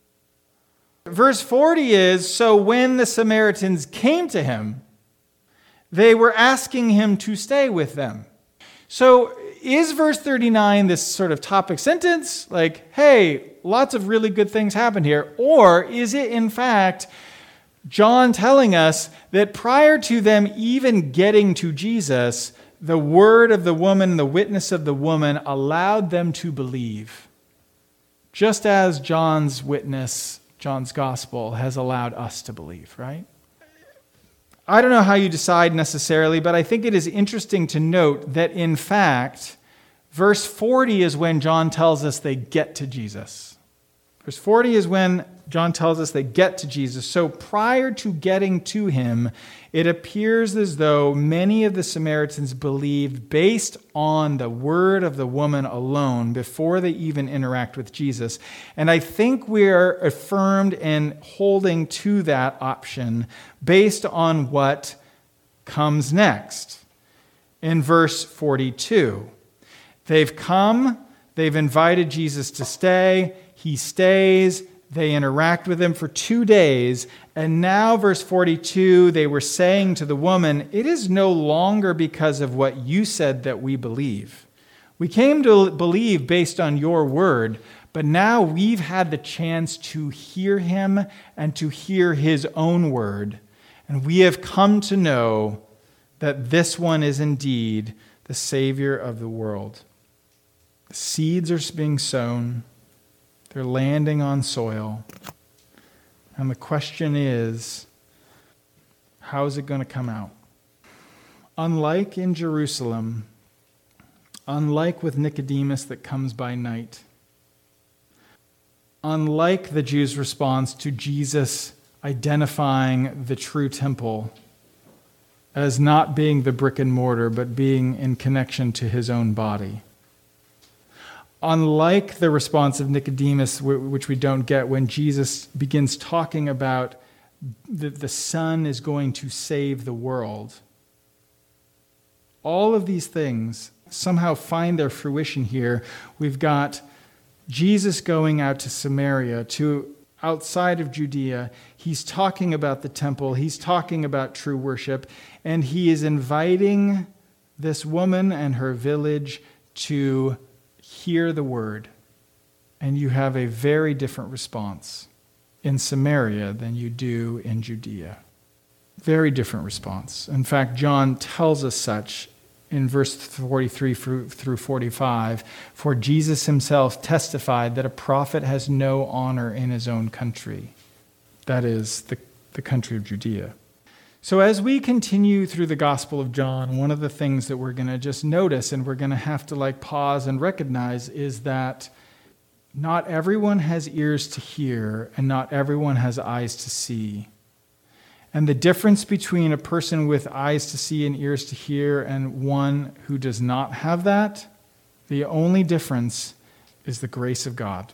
Verse 40 is, so when the Samaritans came to him, they were asking him to stay with them. So is verse 39 this sort of topic sentence? Like, hey, lots of really good things happened here. Or is it, in fact, John telling us that prior to them even getting to Jesus, the word of the woman, the witness of the woman, allowed them to believe, just as John's witness, John's gospel, has allowed us to believe, right? I don't know how you decide necessarily, but I think it is interesting to note that, in fact, verse 40 is when John tells us they get to Jesus. Verse 40 is when John tells us they get to Jesus. So prior to getting to him, it appears as though many of the Samaritans believed based on the word of the woman alone before they even interact with Jesus. And I think we're affirmed in holding to that option based on what comes next. In verse 42, they've come, they've invited Jesus to stay, he stays, they interact with him for 2 days, and now, verse 42, they were saying to the woman, it is no longer because of what you said that we believe. We came to believe based on your word, but now we've had the chance to hear him and to hear his own word, and we have come to know that this one is indeed the Savior of the world. The seeds are being sown. They're landing on soil. And the question is, how is it going to come out? Unlike in Jerusalem, unlike with Nicodemus that comes by night, unlike the Jews' response to Jesus identifying the true temple as not being the brick and mortar, but being in connection to his own body, unlike the response of Nicodemus, which we don't get when Jesus begins talking about the Son is going to save the world, all of these things somehow find their fruition here. We've got Jesus going out to Samaria, to outside of Judea. He's talking about the temple. He's talking about true worship. And he is inviting this woman and her village to hear the word, and you have a very different response in Samaria than you do in Judea. Very different response. In fact, John tells us such in verse 43 through 45, for Jesus himself testified that a prophet has no honor in his own country, that is, the country of Judea. So as we continue through the Gospel of John, one of the things that we're going to just notice and we're going to have to pause and recognize is that not everyone has ears to hear and not everyone has eyes to see. And the difference between a person with eyes to see and ears to hear and one who does not have that, the only difference is the grace of God.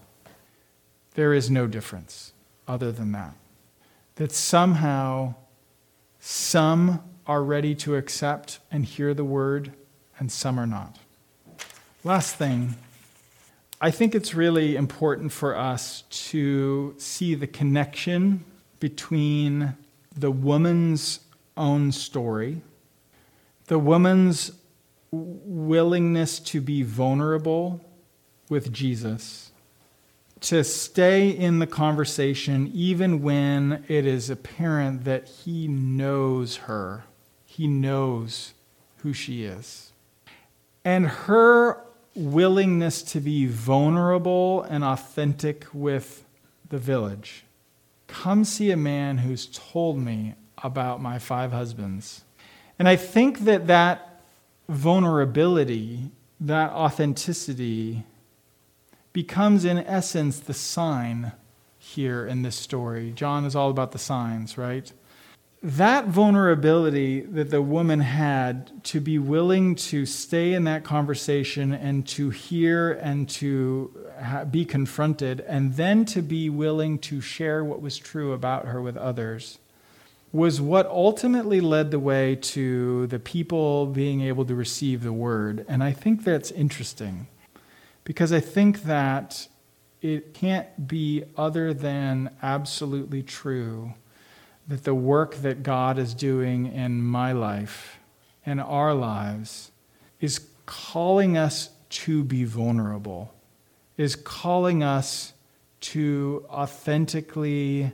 There is no difference other than that. That somehow Some are ready to accept and hear the word, and some are not. Last thing, I think it's really important for us to see the connection between the woman's own story, the woman's willingness to be vulnerable with Jesus, to stay in the conversation even when it is apparent that he knows her, he knows who she is. And her willingness to be vulnerable and authentic with the village. Come see a man who's told me about my 5 husbands. And I think that vulnerability, that authenticity, becomes in essence the sign here in this story. John is all about the signs, right? That vulnerability that the woman had to be willing to stay in that conversation and to hear and to be confronted, and then to be willing to share what was true about her with others, was what ultimately led the way to the people being able to receive the word. And I think that's interesting, because I think that it can't be other than absolutely true that the work that God is doing in my life and our lives is calling us to be vulnerable, is calling us to authentically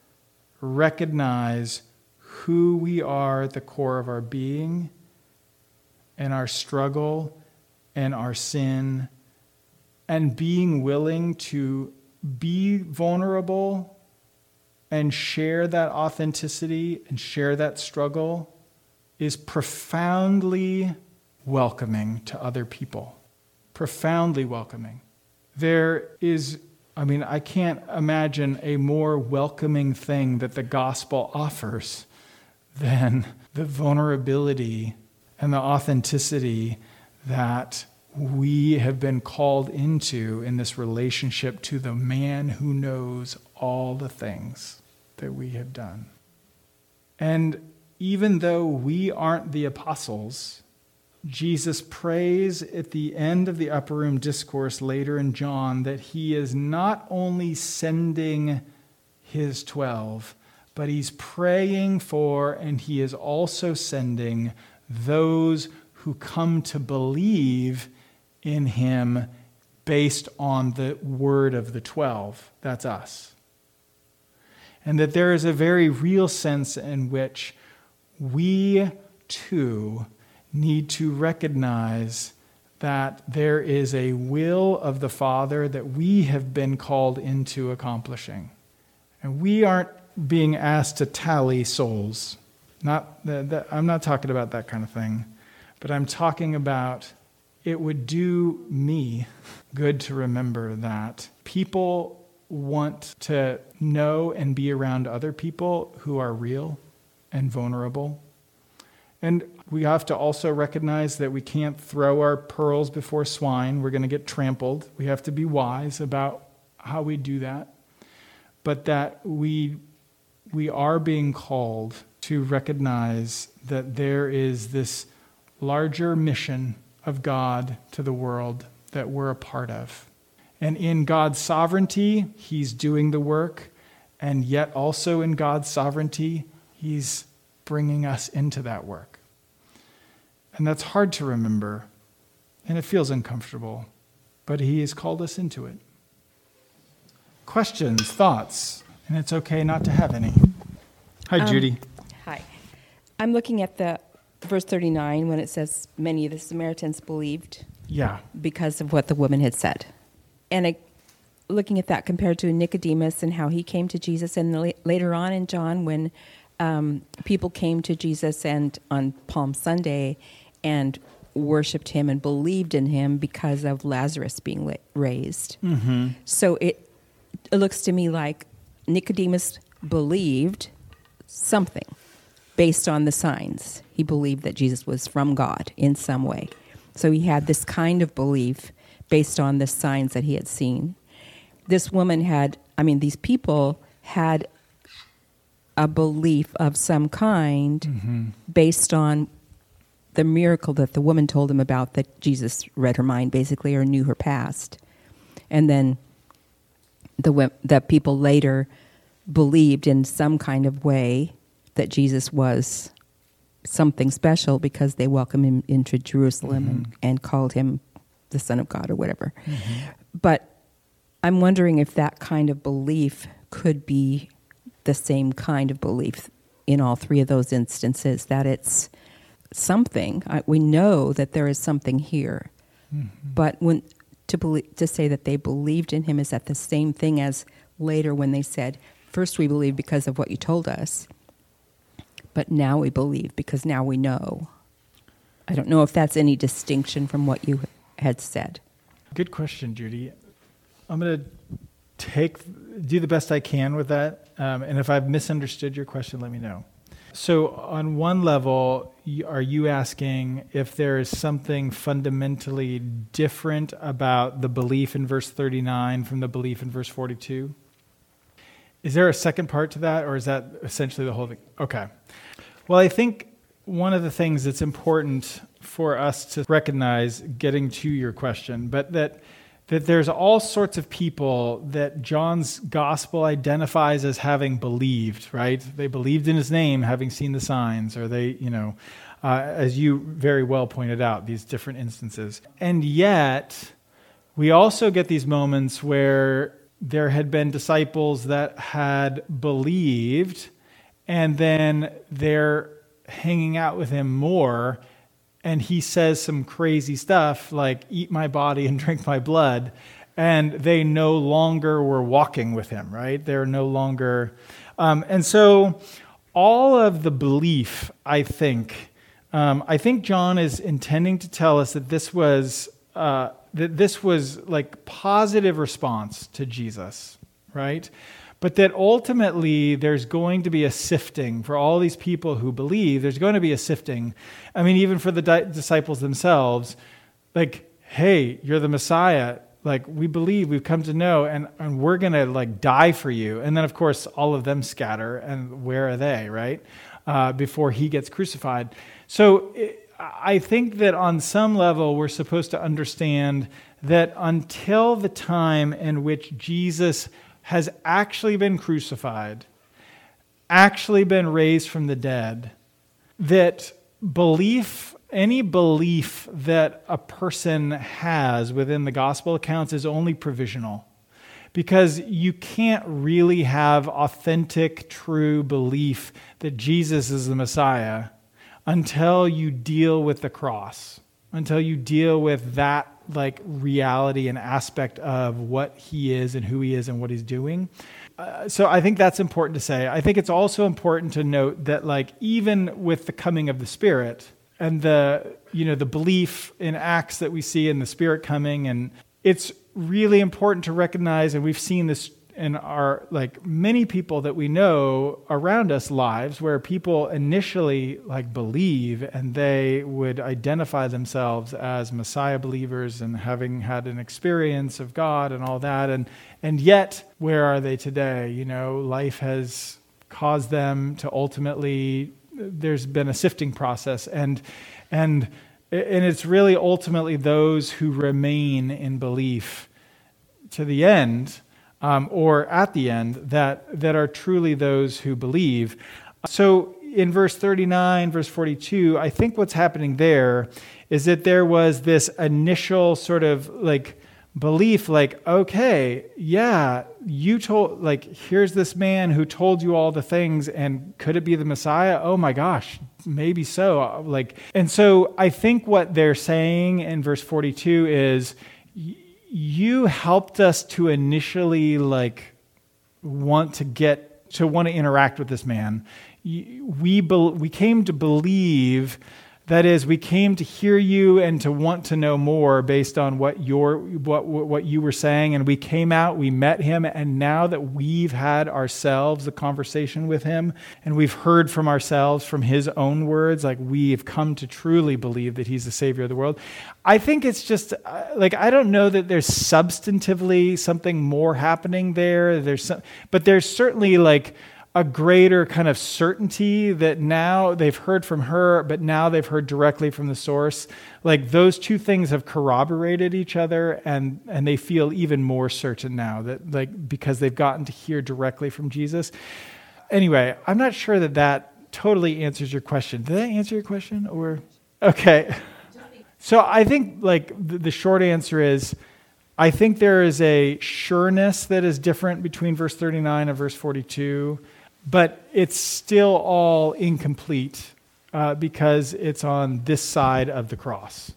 recognize who we are at the core of our being and our struggle and our sin, and being willing to be vulnerable and share that authenticity and share that struggle is profoundly welcoming to other people. Profoundly welcoming. There is, I can't imagine a more welcoming thing that the gospel offers than the vulnerability and the authenticity that we have been called into in this relationship to the man who knows all the things that we have done. And even though we aren't the apostles, Jesus prays at the end of the upper room discourse later in John that he is not only sending his 12, but he's praying for, and he is also sending those who come to believe in him based on the word of the 12. That's us. And that there is a very real sense in which we too need to recognize that there is a will of the Father that we have been called into accomplishing. And we aren't being asked to tally souls. I'm not talking about that kind of thing, but I'm talking about it would do me good to remember that people want to know and be around other people who are real and vulnerable. And we have to also recognize that we can't throw our pearls before swine. We're going to get trampled. We have to be wise about how we do that. But that we are being called to recognize that there is this larger mission of God to the world that we're a part of. And in God's sovereignty, he's doing the work. And yet also in God's sovereignty, he's bringing us into that work. And that's hard to remember. And it feels uncomfortable. But he has called us into it. Questions, thoughts? And it's okay not to have any. Hi, Judy. Hi. I'm looking at the verse 39 when it says many of the Samaritans believed. Yeah. Because of what the woman had said. And looking at that compared to Nicodemus and how he came to Jesus, and later on in John when people came to Jesus and on Palm Sunday and worshipped him and believed in him because of Lazarus being raised. Mm-hmm. So it looks to me like Nicodemus believed something based on the signs. He believed that Jesus was from God in some way. So he had this kind of belief based on the signs that he had seen. This woman these people had a belief of some kind based on the miracle that the woman told him about, that Jesus read her mind basically, or knew her past. And then the people later believed in some kind of way that Jesus was something special because they welcomed him into Jerusalem and called him the Son of God or whatever. But I'm wondering if that kind of belief could be the same kind of belief in all three of those instances, that it's something. We know that there is something here. But to say that they believed in him, is that the same thing as later when they said, first we believe because of what you told us, but now we believe because now we know. I don't know if that's any distinction from what you had said. Good question, Judy. I'm going to do the best I can with that. And if I've misunderstood your question, let me know. So on one level, are you asking if there is something fundamentally different about the belief in verse 39 from the belief in verse 42? Is there a second part to that, or is that essentially the whole thing? Okay. Well, I think one of the things that's important for us to recognize, getting to your question, but that there's all sorts of people that John's gospel identifies as having believed, right? They believed in his name, having seen the signs, or they, as you very well pointed out, these different instances. And yet, we also get these moments where there had been disciples that had believed, and then they're hanging out with him more, and he says some crazy stuff like, eat my body and drink my blood, and they no longer were walking with him, right? They're no longer... and so all of the belief, I think John is intending to tell us that this was like positive response to Jesus, right? But that ultimately there's going to be a sifting for all these people who believe. There's going to be a sifting. I mean, even for the disciples themselves, like, hey, you're the Messiah. Like, we believe, we've come to know, and we're going to like die for you. And then, of course, all of them scatter, and where are they, right? Before he gets crucified. So I think that on some level, we're supposed to understand that until the time in which Jesus has actually been crucified, actually been raised from the dead, that any belief that a person has within the gospel accounts is only provisional. Because you can't really have authentic, true belief that Jesus is the Messiah until you deal with the cross, until you deal with that like reality and aspect of what he is and who he is and what he's doing. So I think that's important to say. I think it's also important to note that like even with the coming of the Spirit and the belief in Acts that we see in the Spirit coming, and it's really important to recognize, and we've seen this in our like many people that we know around us lives, where people initially like believe and they would identify themselves as Messiah believers and having had an experience of God and all that, and yet where are they today? Life has caused them to ultimately, there's been a sifting process, and it's really ultimately those who remain in belief to the end, or at the end, that are truly those who believe. So in verse 39, verse 42, I think what's happening there is that there was this initial sort of like belief, like, okay, yeah, you told, like, here's this man who told you all the things, and could it be the Messiah? Oh my gosh, maybe so. And so I think what they're saying in verse 42 is, you helped us to initially want to interact with this man. We came to believe, that is, we came to hear you and to want to know more based on what you were saying, and we came out, we met him, and now that we've had ourselves a conversation with him, and we've heard from ourselves, from his own words, like we've come to truly believe that he's the Savior of the world. I think it's just, I don't know that there's substantively something more happening there. But there's certainly a greater kind of certainty that now they've heard from her, but now they've heard directly from the source. Like those two things have corroborated each other, and they feel even more certain now that, like, because they've gotten to hear directly from Jesus. Anyway, I'm not sure that totally answers your question. Did that answer your question? Or okay. So I think like the short answer is, I think there is a sureness that is different between verse 39 and verse 42, but it's still all incomplete because it's on this side of the cross.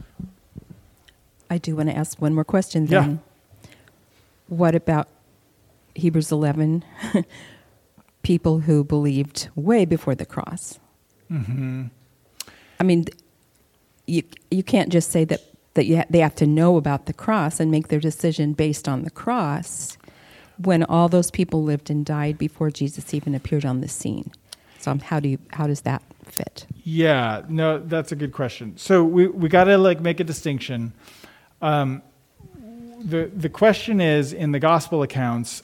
I do want to ask one more question then. Yeah. What about Hebrews 11, people who believed way before the cross? Mm-hmm. I mean, you can't just say that they have to know about the cross and make their decision based on the cross when all those people lived and died before Jesus even appeared on the scene. So how does that fit? Yeah, no, that's a good question. So we got to like make a distinction. The question is, in the gospel accounts,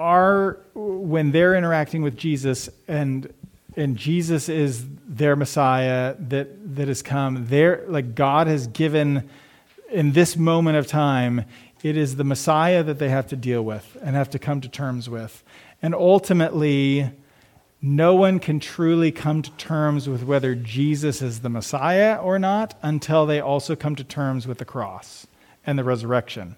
when they're interacting with Jesus and Jesus is their Messiah that has come, like God has given in this moment of time, it is the Messiah that they have to deal with and have to come to terms with. And ultimately, no one can truly come to terms with whether Jesus is the Messiah or not until they also come to terms with the cross and the resurrection.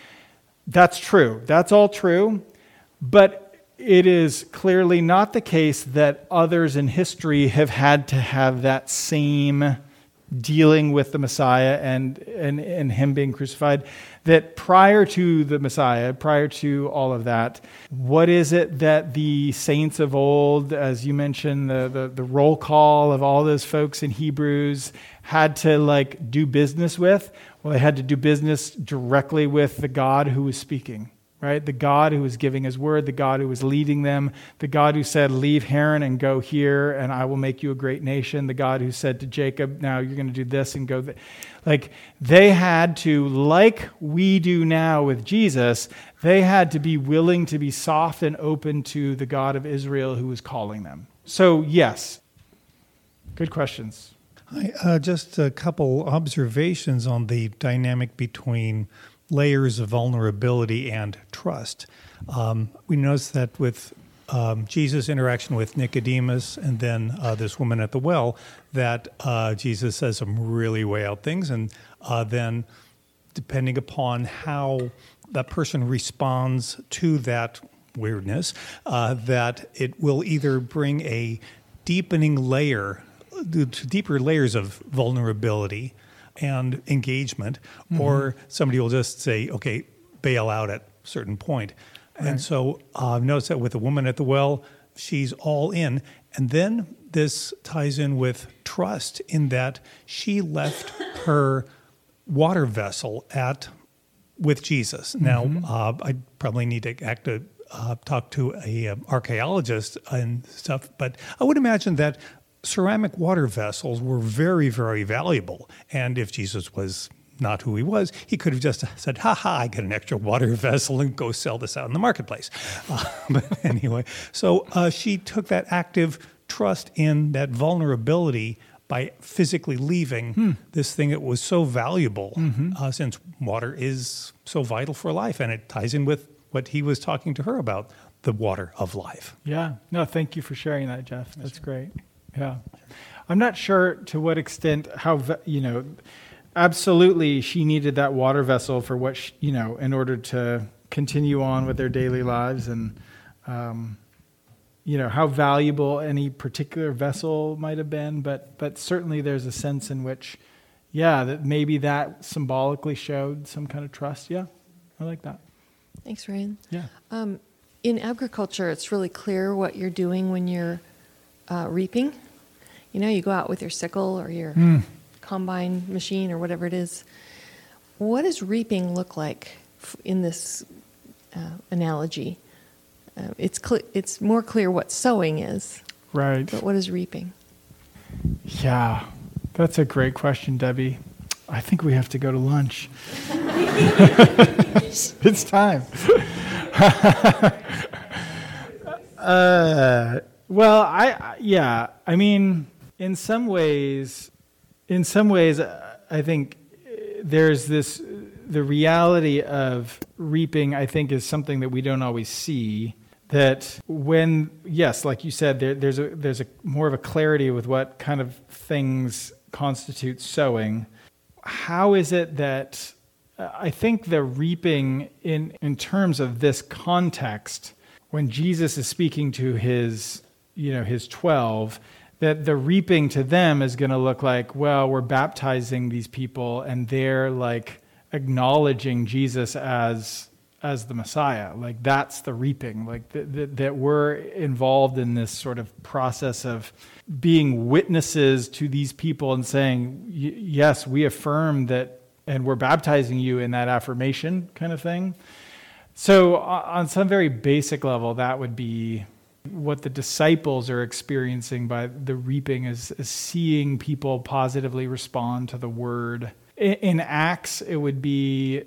That's true. That's all true. But it is clearly not the case that others in history have had to have that same dealing with the Messiah and him being crucified, that prior to the Messiah, prior to all of that, what is it that the saints of old, as you mentioned, the roll call of all those folks in Hebrews had to like do business with? Well, they had to do business directly with the God who was speaking. Right? The God who was giving his word, the God who was leading them, the God who said, leave Haran and go here and I will make you a great nation. The God who said to Jacob, now you're going to do this and go. Like they had to, like we do now with Jesus, they had to be willing to be soft and open to the God of Israel who was calling them. So yes, good questions. Just a couple observations on the dynamic between layers of vulnerability and trust. We notice that with Jesus' interaction with Nicodemus and then this woman at the well, that Jesus says some really way out things, and then depending upon how that person responds to that weirdness, that it will either bring a deepening layer, deeper layers of vulnerability and engagement, or somebody will just say, okay, bail out at a certain point. Right. And so notice that with the woman at the well, she's all in. And then this ties in with trust in that she left her water vessel with Jesus. Now, I probably need to talk to a archaeologist and stuff, but I would imagine that ceramic water vessels were very, very valuable. And if Jesus was not who he was, he could have just said, I got an extra water vessel and go sell this out in the marketplace. But anyway, so she took that active trust in that vulnerability by physically leaving this thing that was so valuable, since water is so vital for life. And it ties in with what he was talking to her about, the water of life. Yeah. No, thank you for sharing that, Jeff. That's great. Yeah. I'm not sure to what extent absolutely she needed that water vessel for what, in order to continue on with their daily lives, and, how valuable any particular vessel might have been. But certainly there's a sense in which, that maybe that symbolically showed some kind of trust. Yeah, I like that. Thanks, Ryan. Yeah. In agriculture, it's really clear what you're doing when you're reaping. You go out with your sickle or your combine machine or whatever it is. What does reaping look like in this analogy? It's more clear what sowing is. Right. But what is reaping? Yeah, that's a great question, Debbie. I think we have to go to lunch. It's time. Well, I mean, in some ways, I think there's the reality of reaping, I think, is something that we don't always see. That when, yes, like you said, there's a more of a clarity with what kind of things constitute sowing. How is it that I think the reaping in terms of this context, when Jesus is speaking to his 12, that the reaping to them is going to look like, well, we're baptizing these people and they're like acknowledging Jesus as the Messiah. Like that's the reaping, like that we're involved in this sort of process of being witnesses to these people and saying, yes, we affirm that, and we're baptizing you in that affirmation kind of thing. So on some very basic level, that would be what the disciples are experiencing by the reaping, is seeing people positively respond to the word. In Acts, it would be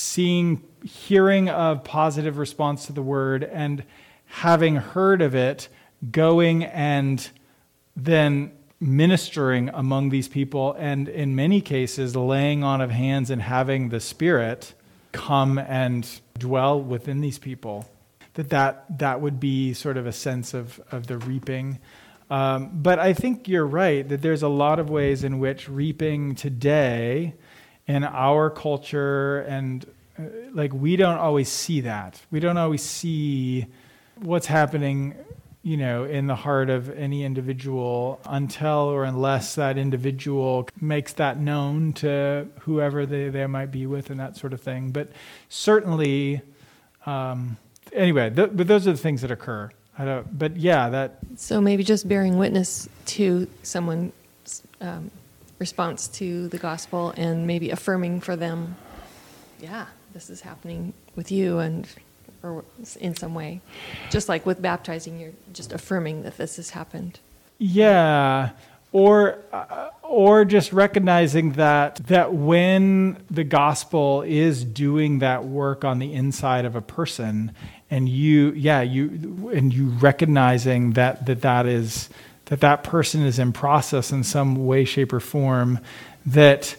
hearing of positive response to the word and having heard of it, going and then ministering among these people, and in many cases, laying on of hands and having the Spirit come and dwell within these people. That would be sort of a sense of the reaping. But I think you're right, that there's a lot of ways in which reaping today in our culture, and like we don't always see that. We don't always see what's happening, in the heart of any individual until or unless that individual makes that known to whoever they might be with and that sort of thing. But certainly, anyway, but those are the things that occur. So maybe just bearing witness to someone's response to the gospel and maybe affirming for them, this is happening with you, or in some way. Just like with baptizing, you're just affirming that this has happened. Yeah, or just recognizing that when the gospel is doing that work on the inside of a person, and you recognizing that person is in process in some way, shape, or form, that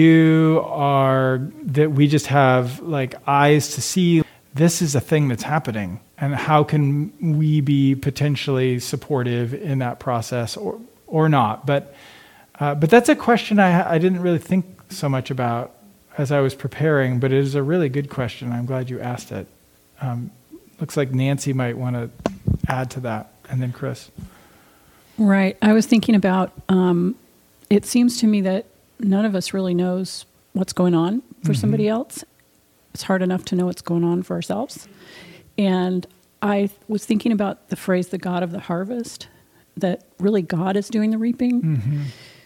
we just have like eyes to see this is a thing that's happening, and how can we be potentially supportive in that process or not. But that's a question I didn't really think so much about as I was preparing, but it is a really good question. I'm glad you asked it. Looks like Nancy might want to add to that, and then Chris. Right. I was thinking about, it seems to me that none of us really knows what's going on for somebody else. It's hard enough to know what's going on for ourselves. And I was thinking about the phrase, the God of the harvest, that really God is doing the reaping. Mm-hmm.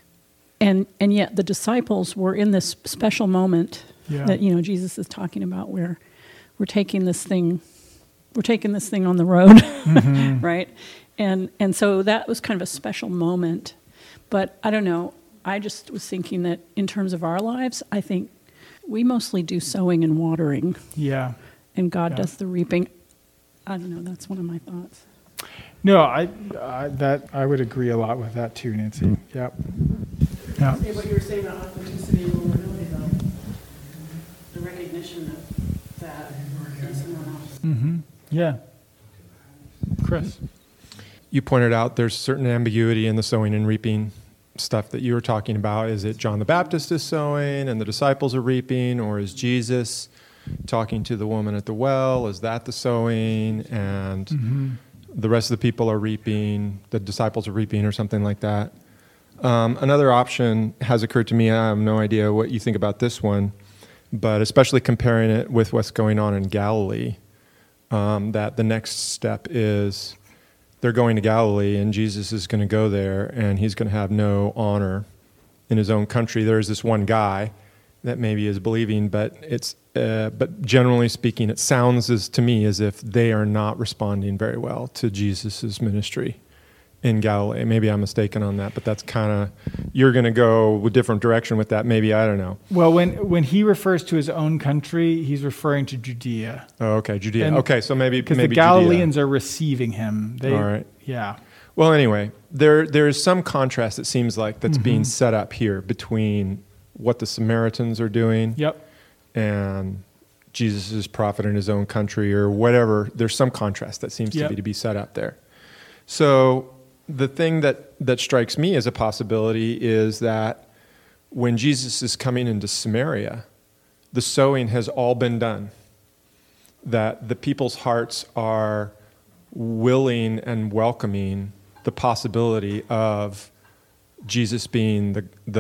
And yet the disciples were in this special moment that, Jesus is talking about, where we're taking this thing on the road, right? And so that was kind of a special moment. But I don't know, I just was thinking that in terms of our lives, I think we mostly do sowing and watering. Yeah. And God does the reaping. I don't know, that's one of my thoughts. No, I would agree a lot with that too, Nancy. Yep. Yeah. Say what you were saying about authenticity and vulnerability, though. The recognition of that in someone else. Mm-hmm. Yeah. Chris. You pointed out there's certain ambiguity in the sowing and reaping stuff that you were talking about. Is it John the Baptist is sowing and the disciples are reaping, or is Jesus talking to the woman at the well? Is that the sowing and the rest of the people are reaping, the disciples are reaping, or something like that? Another option has occurred to me. I have no idea what you think about this one, but especially comparing it with what's going on in Galilee, that the next step is they're going to Galilee, and Jesus is going to go there, and he's going to have no honor in his own country. There's this one guy that maybe is believing, but generally speaking, it sounds to me as if they are not responding very well to Jesus' ministry. in Galilee. Maybe I'm mistaken on that, but that's kind of, you're going to go a different direction with that. Maybe, I don't know. Well, when he refers to his own country, he's referring to Judea. Oh, okay, Judea. And okay, so maybe the Galileans are receiving him. All right. Yeah. Well, anyway, there's some contrast, it seems like, that's being set up here between what the Samaritans are doing and Jesus' prophet in his own country or whatever. There's some contrast that seems to be set up there. So the thing that strikes me as a possibility is that when Jesus is coming into Samaria, the sowing has all been done. That the people's hearts are willing and welcoming the possibility of Jesus being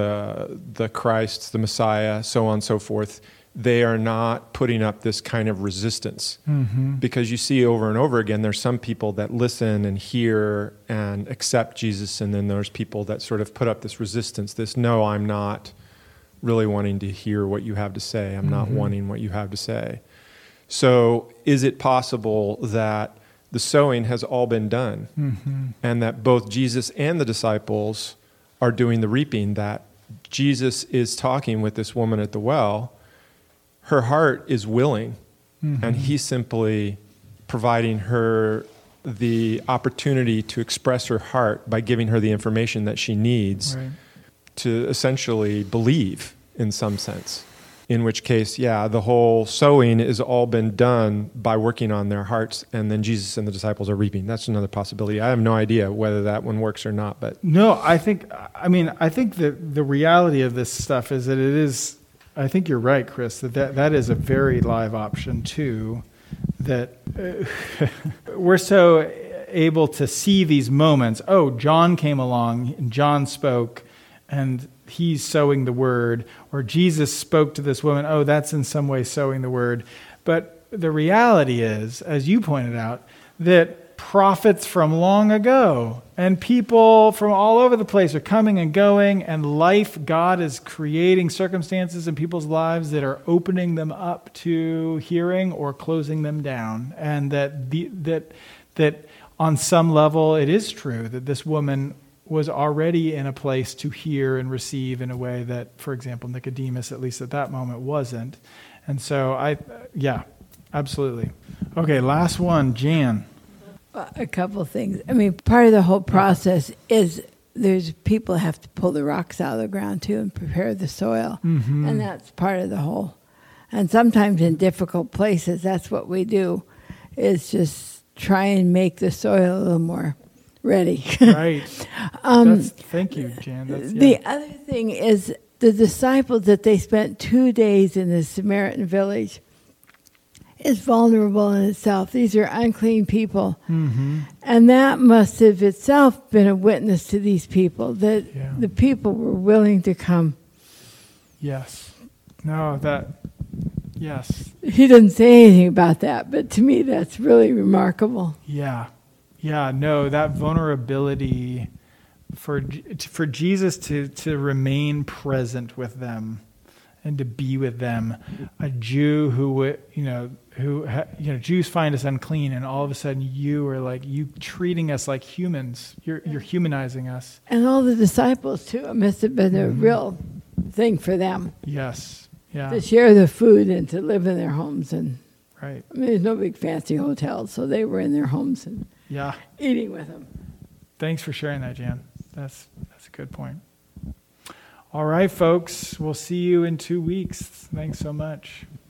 the Christ, the Messiah, so on and so forth. They are not putting up this kind of resistance. Because you see over and over again, there's some people that listen and hear and accept Jesus, and then there's people that sort of put up this resistance, this, no, I'm not really wanting to hear what you have to say. I'm not wanting what you have to say. So is it possible that the sowing has all been done and that both Jesus and the disciples are doing the reaping, that Jesus is talking with this woman at the well, her heart is willing, and he's simply providing her the opportunity to express her heart by giving her the information that she needs to essentially believe in some sense. In which case, the whole sowing has all been done by working on their hearts, and then Jesus and the disciples are reaping. That's another possibility. I have no idea whether that one works or not. But no, I think that the reality of this stuff is that it is. I think you're right, Chris, that is a very live option too, that we're so able to see these moments. Oh, John came along and John spoke and he's sowing the word, or Jesus spoke to this woman. Oh, that's in some way sowing the word. But the reality is, as you pointed out, that prophets from long ago and people from all over the place are coming and going, and life, God is creating circumstances in people's lives that are opening them up to hearing or closing them down. And that on some level it is true that this woman was already in a place to hear and receive in a way that, for example, Nicodemus, at least at that moment, wasn't. And so absolutely. Okay, last one, Jan. A couple of things. I mean, part of the whole process is there's people have to pull the rocks out of the ground too and prepare the soil. And that's part of the whole. And sometimes in difficult places, that's what we do, is just try and make the soil a little more ready. Right. Thank you, Jan. The other thing is the disciples that they spent 2 days in the Samaritan village is vulnerable in itself. These are unclean people. And that must have itself been a witness to these people, that the people were willing to come. Yes. Yes. He doesn't say anything about that, but to me that's really remarkable. Yeah. No, that vulnerability for Jesus to remain present with them and to be with them. A Jew who Jews find us unclean, and all of a sudden you are like, you treating us like humans. You're humanizing us. And all the disciples too. It must have been a real thing for them. Yes. Yeah. To share the food and to live in their homes. And right. I mean, there's no big fancy hotels, so they were in their homes and eating with them. Thanks for sharing that, Jan. That's a good point. All right, folks. We'll see you in 2 weeks. Thanks so much.